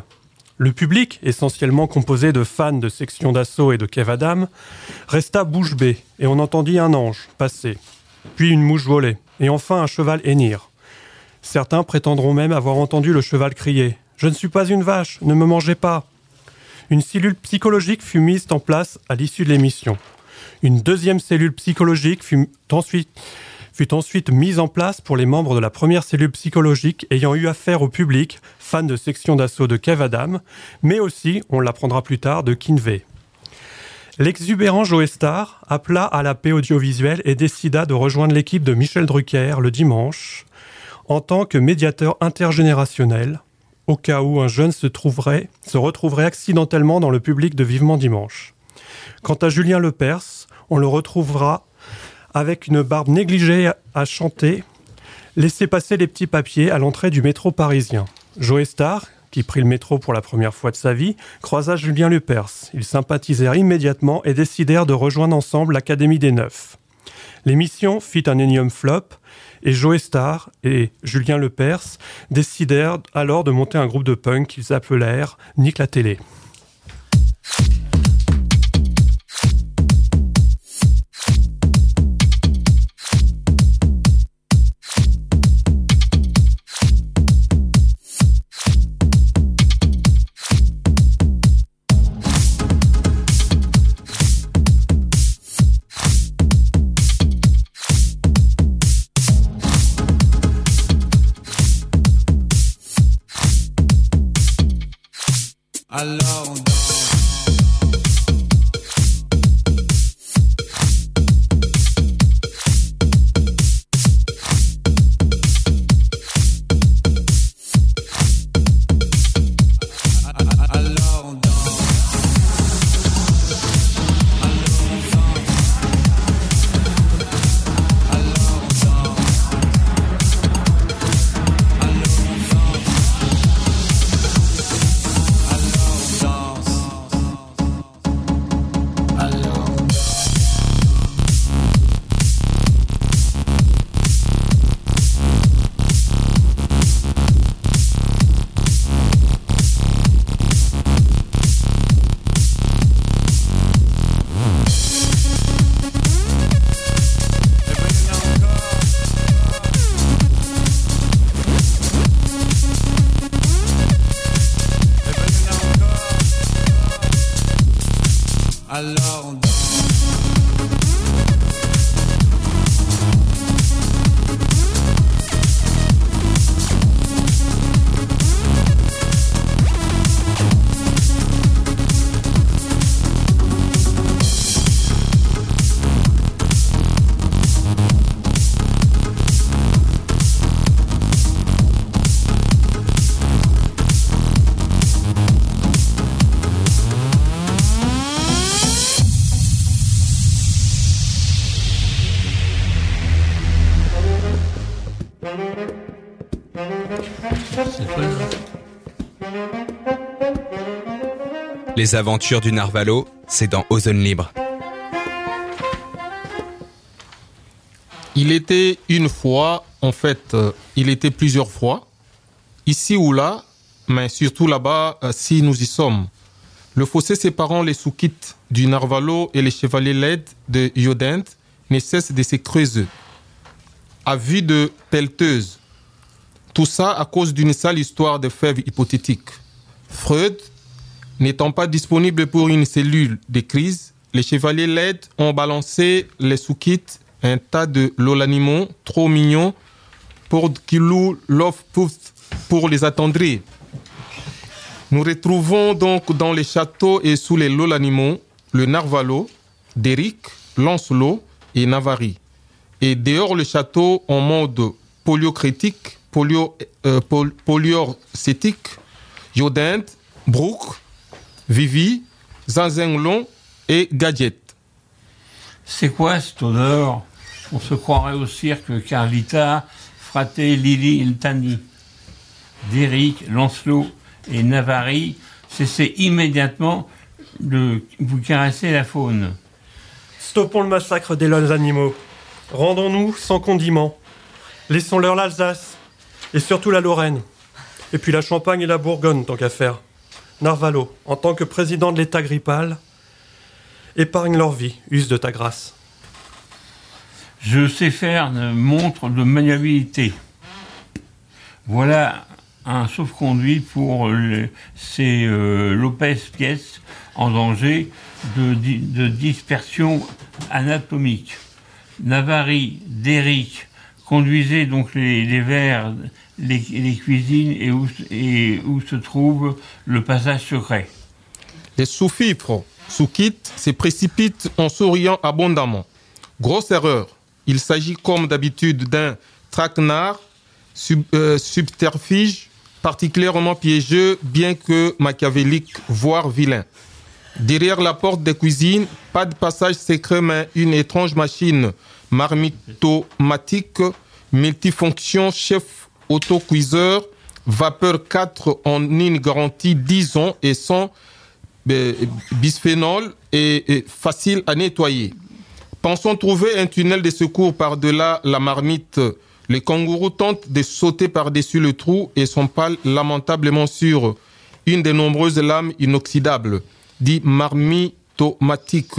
[SPEAKER 2] Le public, essentiellement composé de fans de Section d'Assaut et de Kev Adam, resta bouche bée et on entendit un ange passer, puis une mouche voler, et enfin un cheval hennir. Certains prétendront même avoir entendu le cheval crier « Je ne suis pas une vache, ne me mangez pas !» Une cellule psychologique fut mise en place à l'issue de l'émission. Une deuxième cellule psychologique fut ensuite, fut ensuite mise en place pour les membres de la première cellule psychologique ayant eu affaire au public, fan de Section d'Assaut de Kev Adam, mais aussi, on l'apprendra plus tard, de Kinvey. L'exubérant Joe Star appela à la paix audiovisuelle et décida de rejoindre l'équipe de Michel Drucker le dimanche en tant que médiateur intergénérationnel, au cas où un jeune se, trouverait, se retrouverait accidentellement dans le public de Vivement Dimanche. Quant à Julien Lepers, on le retrouvera avec une barbe négligée à chanter « Laissez passer les petits papiers » à l'entrée du métro parisien. Joe Star, qui prit le métro pour la première fois de sa vie, croisa Julien Lepers. Ils sympathisèrent immédiatement et décidèrent de rejoindre ensemble l'Académie des Neufs. L'émission fit un énième flop et Joe Star et Julien Lepers décidèrent alors de monter un groupe de punk qu'ils appelèrent Nique la télé.
[SPEAKER 18] Alors on danse.
[SPEAKER 20] Les aventures du Narvalo, c'est dans Ozone Libre.
[SPEAKER 9] Il était une fois, en fait, euh, il était plusieurs fois, ici ou là, mais surtout là-bas, euh, si nous y sommes. Le fossé séparant les Soukites du Narvalo et les chevaliers laids de Yodent ne cesse de se creuser, à vue de pelleteuse. Tout ça à cause d'une sale histoire de fèves hypothétique. Freud, n'étant pas disponible pour une cellule de crise, les chevaliers laids ont balancé les Soukites un tas de lolanimaux trop mignons pour qu'ils l'offrent pour les attendrir. Nous retrouvons donc dans les châteaux et sous les lolanimaux le Narvalo, Déric, Lancelot et Navarri. Et dehors le château en mode poliocrétique, polio, euh, pol, poliorcétique, Yodent, Brook, Vivi, Zanzenglon et Gadget.
[SPEAKER 5] C'est quoi cette odeur? On se croirait au cirque Carlita, Frate, Lili et Tani. Déric, Lancelot et Navarri, cessez immédiatement de vous caresser la faune.
[SPEAKER 2] Stoppons le massacre des leurs animaux. Rendons-nous sans condiments. Laissons-leur l'Alsace, et surtout la Lorraine. Et puis la Champagne et la Bourgogne, tant qu'à faire. Narvalo, en tant que président de l'État grippal, épargne leur vie, use de ta grâce.
[SPEAKER 5] Je sais faire une montre de maniabilité. Voilà un sauf-conduit pour le, ces euh, Lopez pièces en danger de, de dispersion anatomique. Navarri, Déric, conduisez donc les, les verres, les, les cuisines et où, et où se trouve le passage secret.
[SPEAKER 9] Les sous-fifres, Soukites, se précipitent en souriant abondamment. Grosse erreur. Il s'agit comme d'habitude d'un traquenard, sub, euh, subterfuge, particulièrement piégeux, bien que machiavélique, voire vilain. Derrière la porte des cuisines, pas de passage secret, mais une étrange machine marmitomatique, multifonction, chef autocuiseur, vapeur quatre en une garantie dix ans et sans euh, bisphénol et, et facile à nettoyer. Pensons trouver un tunnel de secours par-delà la marmite. Les kangourous tentent de sauter par-dessus le trou et s'empalent lamentablement sur une des nombreuses lames inoxydables, dit marmitomatique.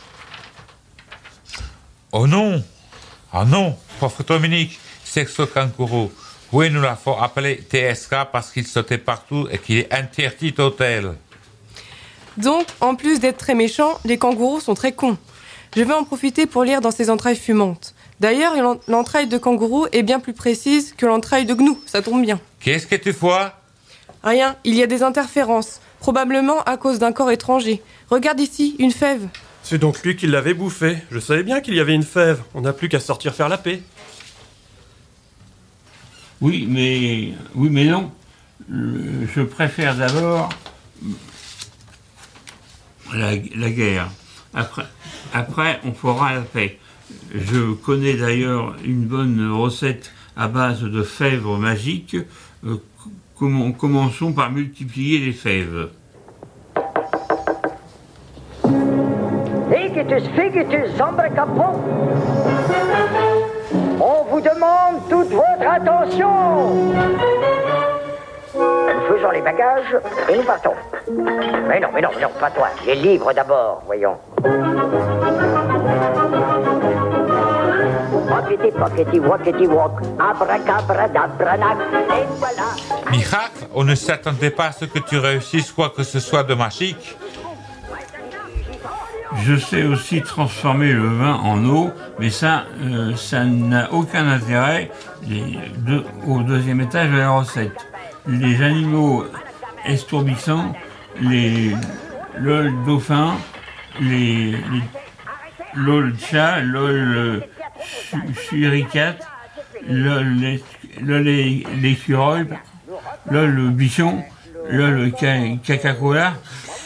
[SPEAKER 6] Oh non! Ah non, pauvre Dominique, c'est ce kangourou. Oui, nous l'avons appelé T S K parce qu'il sautait partout et qu'il est interdit d'hôtel.
[SPEAKER 21] Donc, en plus d'être très méchants, les kangourous sont très cons. Je vais en profiter pour lire dans ces entrailles fumantes. D'ailleurs, l'entraille de kangourou est bien plus précise que l'entraille de gnou, ça tombe bien.
[SPEAKER 6] Qu'est-ce que tu vois?
[SPEAKER 21] Rien, il y a des interférences, probablement à cause d'un corps étranger. Regarde ici, une fève.
[SPEAKER 2] C'est donc lui qui l'avait bouffé. Je savais bien qu'il y avait une fève. On n'a plus qu'à sortir faire la paix.
[SPEAKER 5] Oui, mais... Oui, mais non. Je préfère d'abord la, la guerre. Après, après, on fera la paix. Je connais d'ailleurs une bonne recette à base de fèves magiques. Euh, comm- commençons par multiplier les fèves.
[SPEAKER 22] Figitus, figitus, zambracapon. On vous demande toute votre attention. Nous faisons les bagages et nous partons. Mais non, mais non, mais non, pas toi. Les livres d'abord, voyons. Pockety, pockety, walkety, walk. Abracabradabranach. Et voilà.
[SPEAKER 6] Miracle, on ne s'attendait pas à ce que tu réussisses quoi que ce soit de magique.
[SPEAKER 5] Je sais aussi transformer le vin en eau, mais ça, euh, ça n'a aucun intérêt les deux, au deuxième étage de la recette. Les animaux estourbissants, les lol dauphins, les, les lol chat, lol suricate, lol l'écureuil, lol bichon, lol caca-cola.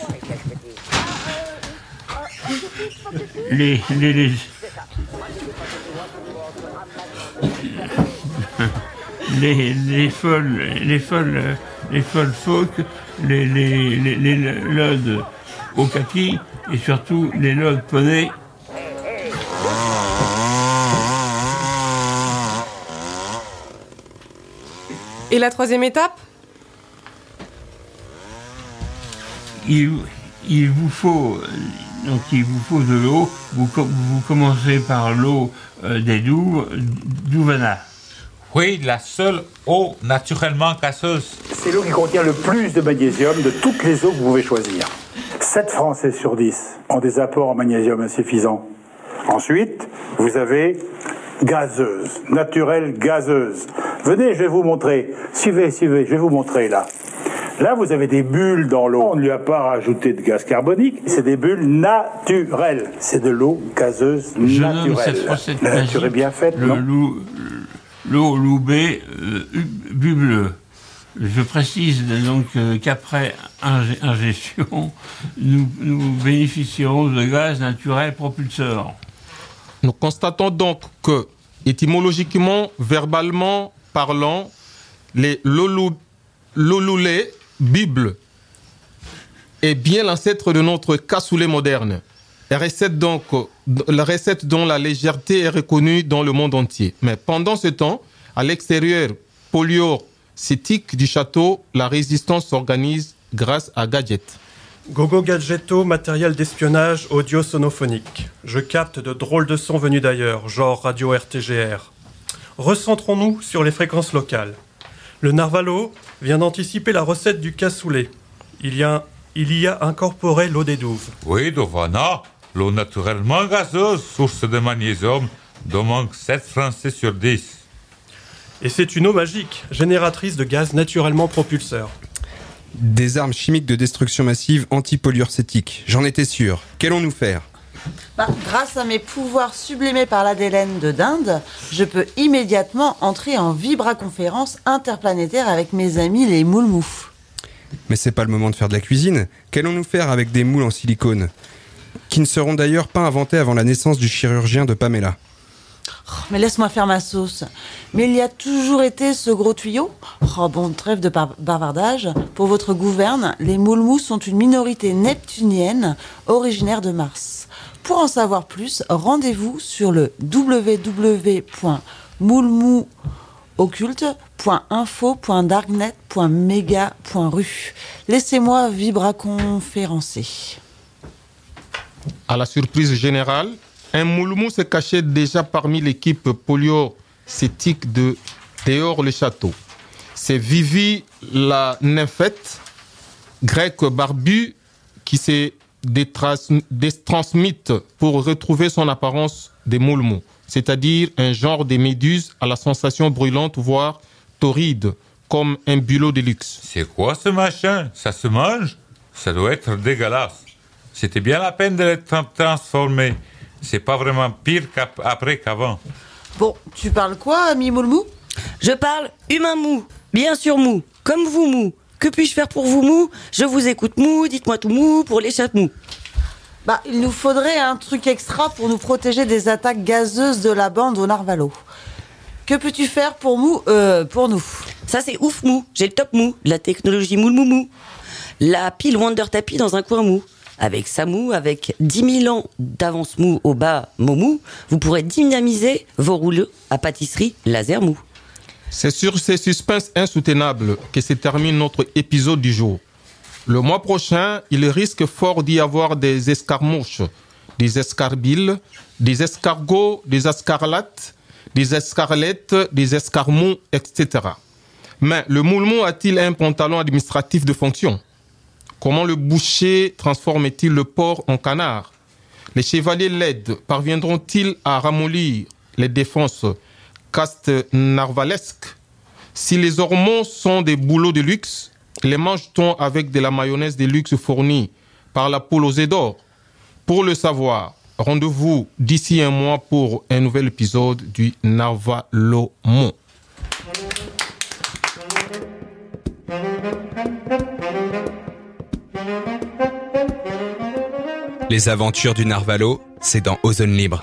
[SPEAKER 5] Les, les, les... les, les folles, les folles, les folles phoques, les, les, les, les lodes au kaki et surtout les lodes poney.
[SPEAKER 21] Et la troisième étape ?
[SPEAKER 5] Il, il vous faut donc il vous faut de l'eau. Vous, vous commencez par l'eau euh, des douves, d'Ouvana.
[SPEAKER 6] Oui, la seule eau naturellement gazeuse.
[SPEAKER 1] C'est l'eau qui contient le plus de magnésium de toutes les eaux que vous pouvez choisir. sept Français sur dix ont des apports en magnésium insuffisants. Ensuite, vous avez gazeuse, naturelle gazeuse. Venez, je vais vous montrer. Suivez, suivez, je vais vous montrer là. Là, vous avez des bulles dans l'eau. On ne lui a pas rajouté de gaz carbonique. C'est des bulles naturelles. C'est de l'eau gazeuse
[SPEAKER 5] Je
[SPEAKER 1] naturelle.
[SPEAKER 5] nomme cette recette
[SPEAKER 1] La nature est
[SPEAKER 5] magique
[SPEAKER 1] bien faite,
[SPEAKER 5] le
[SPEAKER 1] non
[SPEAKER 5] loup, l'eau loubée euh, bubleux. Je précise donc euh, qu'après ingé- ingestion, nous, nous bénéficierons de gaz naturel propulseur.
[SPEAKER 9] Nous constatons donc que, étymologiquement, verbalement parlant, les lolou, loloulé, Bible, est bien l'ancêtre de notre cassoulet moderne. La recette, donc, la recette dont la légèreté est reconnue dans le monde entier. Mais pendant ce temps, à l'extérieur polyurcétique du château, la résistance s'organise grâce à Gadget.
[SPEAKER 2] Gogo Gadgetto, matériel d'espionnage audio-sonophonique. Je capte de drôles de sons venus d'ailleurs, genre radio R T G R. Recentrons-nous sur les fréquences locales. Le narvalo vient d'anticiper la recette du cassoulet. Il y a, il y a incorporé l'eau des douves.
[SPEAKER 6] Oui, d'Ovana, l'eau naturellement gazeuse, source de magnésium, dont manque sept Français sur dix.
[SPEAKER 2] Et c'est une eau magique, génératrice de gaz naturellement propulseur.
[SPEAKER 20] Des armes chimiques de destruction massive antipolyurcétiques. J'en étais sûr. Qu'allons-nous faire ?
[SPEAKER 3] Bah, grâce à mes pouvoirs sublimés par l'Adélène de dinde, je peux immédiatement entrer en vibraconférence interplanétaire avec mes amis les moulmous.
[SPEAKER 20] Mais c'est pas le moment de faire de la cuisine. Qu'allons-nous faire avec des moules en silicone ? Qui ne seront d'ailleurs pas inventés avant la naissance du chirurgien de Pamela.
[SPEAKER 3] Oh, mais laisse-moi faire ma sauce. Mais il y a toujours été ce gros tuyau. Oh bon, trêve de bar- bavardage. Pour votre gouverne, les moulmous sont une minorité neptunienne originaire de Mars. Pour en savoir plus, rendez-vous sur le w w w point moulmouocculte point info point darknet point mega point ru. Laissez-moi vibraconférencer.
[SPEAKER 9] À la surprise générale, un moulmou se cachait déjà parmi l'équipe polyurcétique de Théor-le-Château. C'est Vivi la nymphette, grecque barbue, qui s'est détras- détransmite pour retrouver son apparence de moulmou, c'est-à-dire un genre de méduse à la sensation brûlante, voire torride, comme un bulot de luxe.
[SPEAKER 6] C'est quoi ce machin ? Ça se mange ? Ça doit être dégueulasse. C'était bien la peine de l'être transformé. C'est pas vraiment pire qu'après qu'avant.
[SPEAKER 3] Bon, tu parles quoi, ami moulmou ?
[SPEAKER 7] Je parle humain mou, bien sûr mou, comme vous mou. Que puis-je faire pour vous mou ? Je vous écoute mou, dites-moi tout mou pour les chats mou.
[SPEAKER 3] Bah, il nous faudrait un truc extra pour nous protéger des attaques gazeuses de la bande au narvalo. Que peux-tu faire pour mou, euh, pour nous ?
[SPEAKER 7] Ça c'est ouf mou, j'ai le top mou, la technologie moule mou mou. La pile Wonder Tapi dans un coin mou. Avec sa mou, avec dix mille ans d'avance mou au bas momou, vous pourrez dynamiser vos rouleaux à pâtisserie laser mou.
[SPEAKER 9] C'est sur ces suspens insoutenables que se termine notre épisode du jour. Le mois prochain, il risque fort d'y avoir des escarmouches, des escarbilles, des escargots, des escarlates, des escarlettes, des escarmous, et cetera. Mais le moulmou a-t-il un pantalon administratif de fonction ? Comment le boucher transforme-t-il le porc en canard ? Les chevaliers laides parviendront-ils à ramollir les défenses caste-narvalesques ? Si les hormones sont des boulots de luxe, les mange-t-on avec de la mayonnaise de luxe fournie par la poule aux œufs d'or ? Pour le savoir, rendez-vous d'ici un mois pour un nouvel épisode du Narvalomon.
[SPEAKER 20] Les aventures du Narvalo, c'est dans Ozone Libre.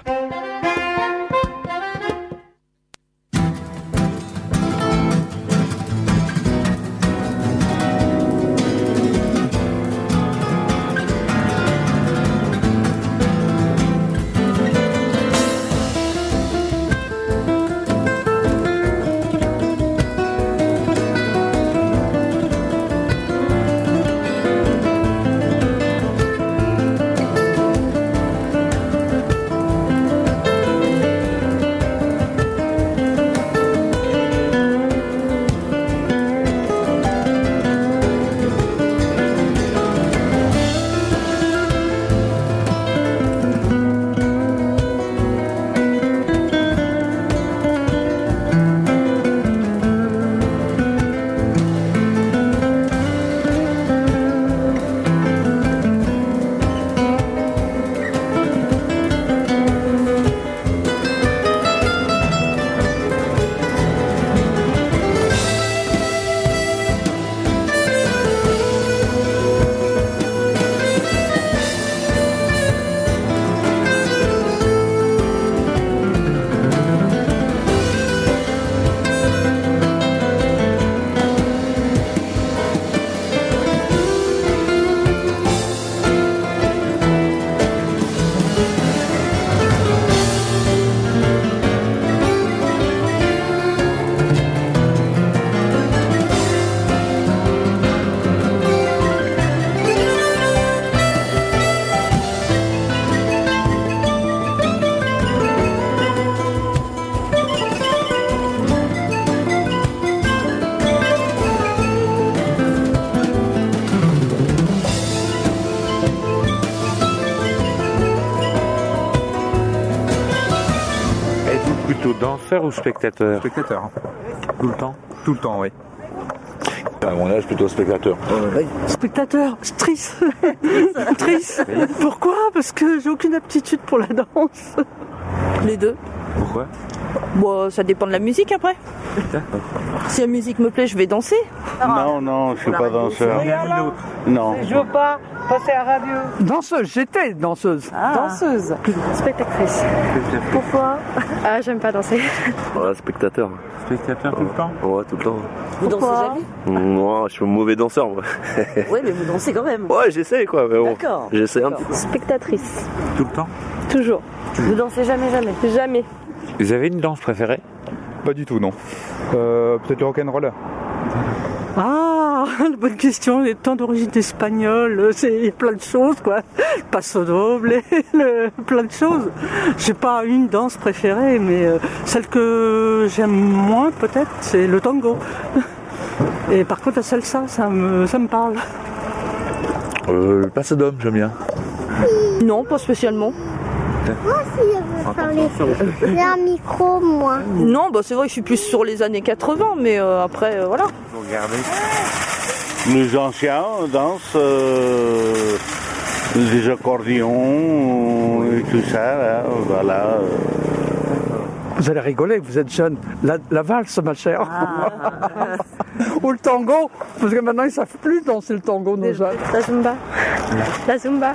[SPEAKER 11] danseur ou spectateur?
[SPEAKER 12] Spectateur.
[SPEAKER 11] Tout le temps?
[SPEAKER 12] Tout le temps, oui.
[SPEAKER 11] À mon âge, plutôt spectateur.
[SPEAKER 13] Spectateur, triste. Triste. Pourquoi? Parce que j'ai aucune aptitude pour la danse.
[SPEAKER 15] Les deux.
[SPEAKER 11] Pourquoi?
[SPEAKER 15] Bon, ça dépend de la musique après.
[SPEAKER 11] D'accord.
[SPEAKER 15] Si la musique me plaît, je vais danser.
[SPEAKER 23] Non, non, je suis pas danseur. Non.
[SPEAKER 13] Je veux pas passer à la radio. Danseuse, j'étais danseuse.
[SPEAKER 24] Danseuse. Spectatrice. Pourquoi? Ah, j'aime pas danser.
[SPEAKER 16] Voilà, spectateur.
[SPEAKER 11] Spectateur tout le temps?
[SPEAKER 16] Ouais, tout le temps.
[SPEAKER 15] Vous dansez jamais?
[SPEAKER 16] Non, je suis un mauvais danseur, moi.
[SPEAKER 15] Oui, mais vous dansez quand même.
[SPEAKER 16] Ouais, j'essaie, quoi. Mais bon,
[SPEAKER 15] D'accord.
[SPEAKER 16] j'essaie un petit peu.
[SPEAKER 24] Spectatrice.
[SPEAKER 11] Tout le temps?
[SPEAKER 24] Toujours. Vous dansez jamais, jamais? Jamais.
[SPEAKER 11] Vous avez une danse préférée?
[SPEAKER 12] Pas du tout, non. Euh, peut-être le rock'n'roller.
[SPEAKER 13] Ah, la bonne question. Les temps d'origine espagnole, c'est il y a plein de choses, quoi. Le paso doble, le, plein de choses. J'ai pas une danse préférée, mais euh, celle que j'aime moins, peut-être, c'est le tango. Et par contre, la salsa, ça me, ça me parle.
[SPEAKER 11] Euh, le paso doble, j'aime bien.
[SPEAKER 15] Non, pas spécialement.
[SPEAKER 24] Moi aussi, je veux parler. J'ai un micro, moi.
[SPEAKER 15] Non, bah c'est vrai que je suis plus sur les années quatre-vingts, mais euh, après, euh, voilà.
[SPEAKER 11] Vous regardez?
[SPEAKER 23] Les anciens dansent euh, des accordéons et tout ça, là, voilà.
[SPEAKER 17] Vous allez rigoler, vous êtes jeune. La, la valse, ma chère.
[SPEAKER 24] Ah.
[SPEAKER 17] Ou le tango, parce que maintenant ils savent plus danser le tango, nos jeunes.
[SPEAKER 24] La zumba. La zumba.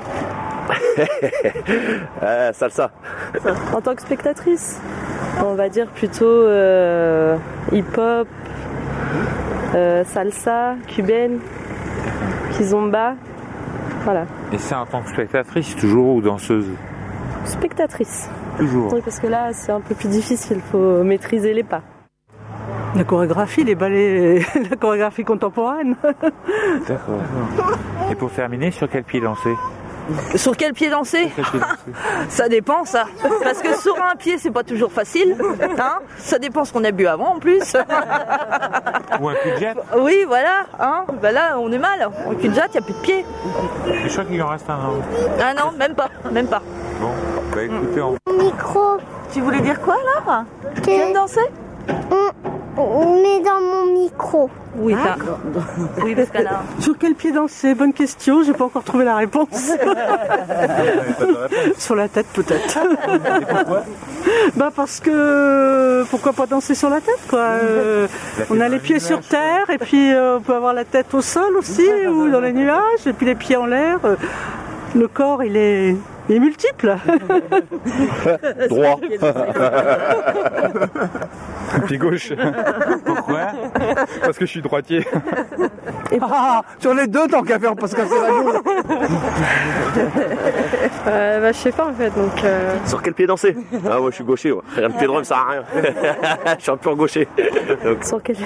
[SPEAKER 16] euh, salsa.
[SPEAKER 24] En tant que spectatrice, on va dire plutôt euh, hip-hop, euh, salsa, cubaine, kizomba. Voilà.
[SPEAKER 11] Et ça en tant que spectatrice, toujours ou danseuse?
[SPEAKER 24] Spectatrice.
[SPEAKER 11] Toujours.
[SPEAKER 24] Oui, parce que là, c'est un peu plus difficile, il faut maîtriser les pas.
[SPEAKER 13] La chorégraphie, les ballets, la chorégraphie contemporaine.
[SPEAKER 11] D'accord. Et pour terminer, sur quel pied danser?
[SPEAKER 15] Sur quel pied danser? Ça dépend, ça. Parce que sur un pied, c'est pas toujours facile. Hein, ça dépend ce qu'on a bu avant, en plus.
[SPEAKER 11] Ou un cul de jatte?
[SPEAKER 15] Oui, voilà. Hein, ben là, on est mal. En cul de jatte, il n'y a plus de pied.
[SPEAKER 11] Je crois qu'il en reste un an.
[SPEAKER 15] Ah non, même pas. Même pas.
[SPEAKER 11] Bon, bah écoutez, on...
[SPEAKER 24] Micro.
[SPEAKER 15] Tu voulais dire quoi, là? Tu viens de danser?
[SPEAKER 24] On, on met dans mon micro.
[SPEAKER 15] Oui, t'as. Oui, parce qu'elle a...
[SPEAKER 13] Sur quel pied danser? Bonne question, j'ai pas encore trouvé la réponse. Sur la tête, peut-être.
[SPEAKER 11] Et pourquoi?
[SPEAKER 13] Bah parce que pourquoi pas danser sur la tête, quoi. Euh, on a les pieds sur terre et puis euh, on peut avoir la tête au sol aussi ou dans les nuages et puis les pieds en l'air. Euh, le corps, il est, il est multiple.
[SPEAKER 16] Droit.
[SPEAKER 12] Pied gauche.
[SPEAKER 11] Pourquoi?
[SPEAKER 12] Parce que je suis droitier.
[SPEAKER 17] Ah, sur les deux, tant qu'à faire, parce que c'est la gueule.
[SPEAKER 24] Euh, bah, je sais pas en fait, donc. Euh...
[SPEAKER 16] Sur quel pied danser? Ah, moi je suis gaucher, ouais. Un pied droit, ça sert à rien. Je suis un pur gaucher. Donc...
[SPEAKER 24] Sur quel.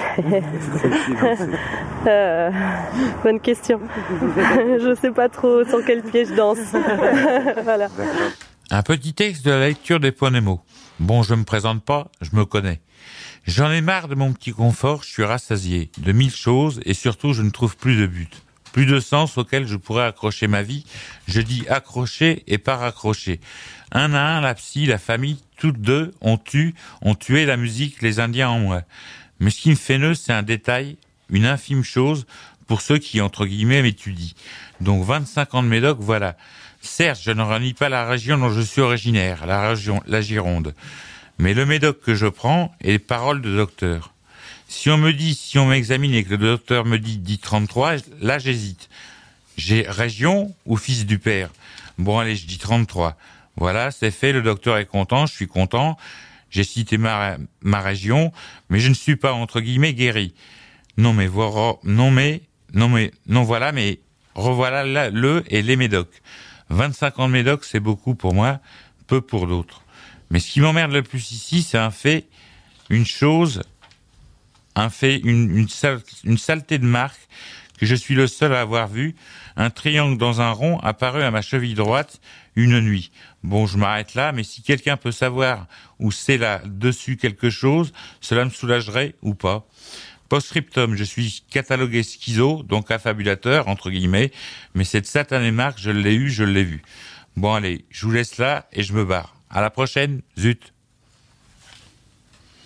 [SPEAKER 24] euh, bonne question. Je sais pas trop sur quel pied je danse. Voilà.
[SPEAKER 6] Un petit texte de la lecture des points Nemo. Bon, je me présente pas, je me connais. J'en ai marre de mon petit confort, je suis rassasié de mille choses et surtout je ne trouve plus de but, plus de sens auquel je pourrais accrocher ma vie. Je dis accrocher et pas raccrocher. Un à un, la psy, la famille, toutes deux ont tué, ont tué la musique, les Indiens en moi. Mais ce qui me fait nœud, c'est un détail, une infime chose pour ceux qui, entre guillemets, m'étudient. Donc vingt-cinq ans de Médoc, voilà. Certes, je ne renie pas la région dont je suis originaire, la région, la Gironde. Mais le Médoc que je prends est les paroles de docteur. Si on me dit, si on m'examine et que le docteur me dit dit trente-trois, là j'hésite. J'ai région ou fils du père? Bon allez, je dis trente-trois. Voilà, c'est fait, le docteur est content, je suis content. J'ai cité ma, ma région, mais je ne suis pas, entre guillemets, guéri. Non mais voilà, non mais, non mais, non voilà, mais revoilà là, le et les Médocs. vingt-cinq ans de Médoc, c'est beaucoup pour moi, peu pour d'autres. Mais ce qui m'emmerde le plus ici, c'est un fait, une chose, un fait, une, une, sale, une saleté de marque que je suis le seul à avoir vu, un triangle dans un rond apparu à ma cheville droite une nuit. Bon, je m'arrête là, mais si quelqu'un peut savoir où c'est là-dessus quelque chose, cela me soulagerait ou pas. Post-scriptum, je suis catalogué schizo, donc affabulateur, entre guillemets, mais cette satanée marque, je l'ai eu, je l'ai vu. Bon allez, je vous laisse là et je me barre. À la prochaine, zut.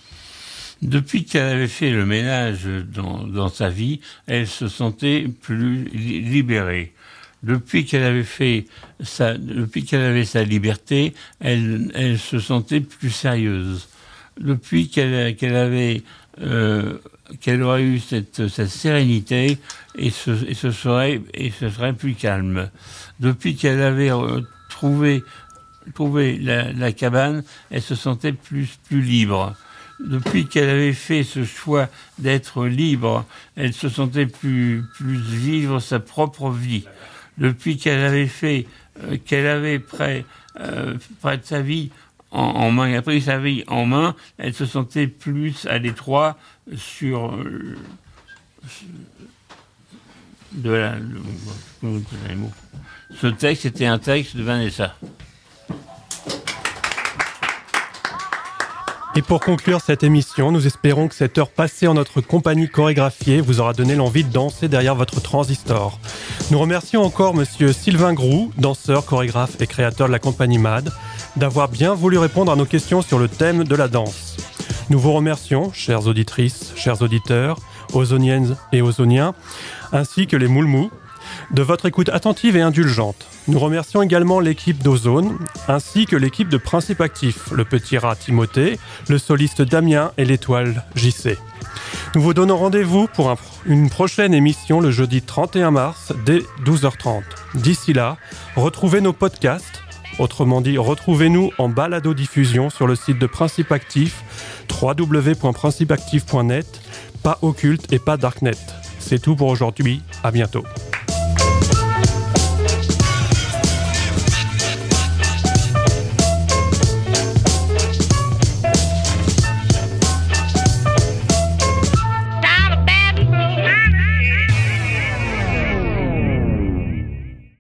[SPEAKER 5] Depuis qu'elle avait fait le ménage dans, dans sa vie, elle se sentait plus li- libérée. Depuis qu'elle avait fait sa, depuis qu'elle avait sa liberté, elle, elle se sentait plus sérieuse. Depuis qu'elle, qu'elle avait, euh, qu'elle aurait eu cette, cette sérénité et ce, et ce serait, et ce serait plus calme. Depuis qu'elle avait euh, trouvé, trouvé la, la cabane, elle se sentait plus, plus libre. Depuis qu'elle avait fait ce choix d'être libre, elle se sentait plus, plus vivre sa propre vie. Depuis qu'elle avait fait, euh, qu'elle avait près, euh, près de sa vie en, en main, elle a pris sa vie en main, elle se sentait plus à l'étroit sur, euh, de la, le, ce texte était un texte de Vanessa.
[SPEAKER 2] Et pour conclure cette émission, nous espérons que cette heure passée en notre compagnie chorégraphiée vous aura donné l'envie de danser derrière votre transistor. Nous remercions encore monsieur Sylvain Groux, danseur, chorégraphe et créateur de la compagnie M A D, d'avoir bien voulu répondre à nos questions sur le thème de la danse. Nous vous remercions, chères auditrices, chers auditeurs, ozoniennes et ozoniens, ainsi que les moulmous, de votre écoute attentive et indulgente. Nous remercions également l'équipe d'Ozone, ainsi que l'équipe de Principe Actif, le petit rat Timothée, le soliste Damien et l'étoile J C. Nous vous donnons rendez-vous pour un, une prochaine émission le jeudi trente et un mars dès douze heures trente. D'ici là, retrouvez nos podcasts, autrement dit, retrouvez-nous en balado-diffusion sur le site de Principe Actif, w w w point principe actif point net, pas occulte et pas darknet. C'est tout pour aujourd'hui, à bientôt.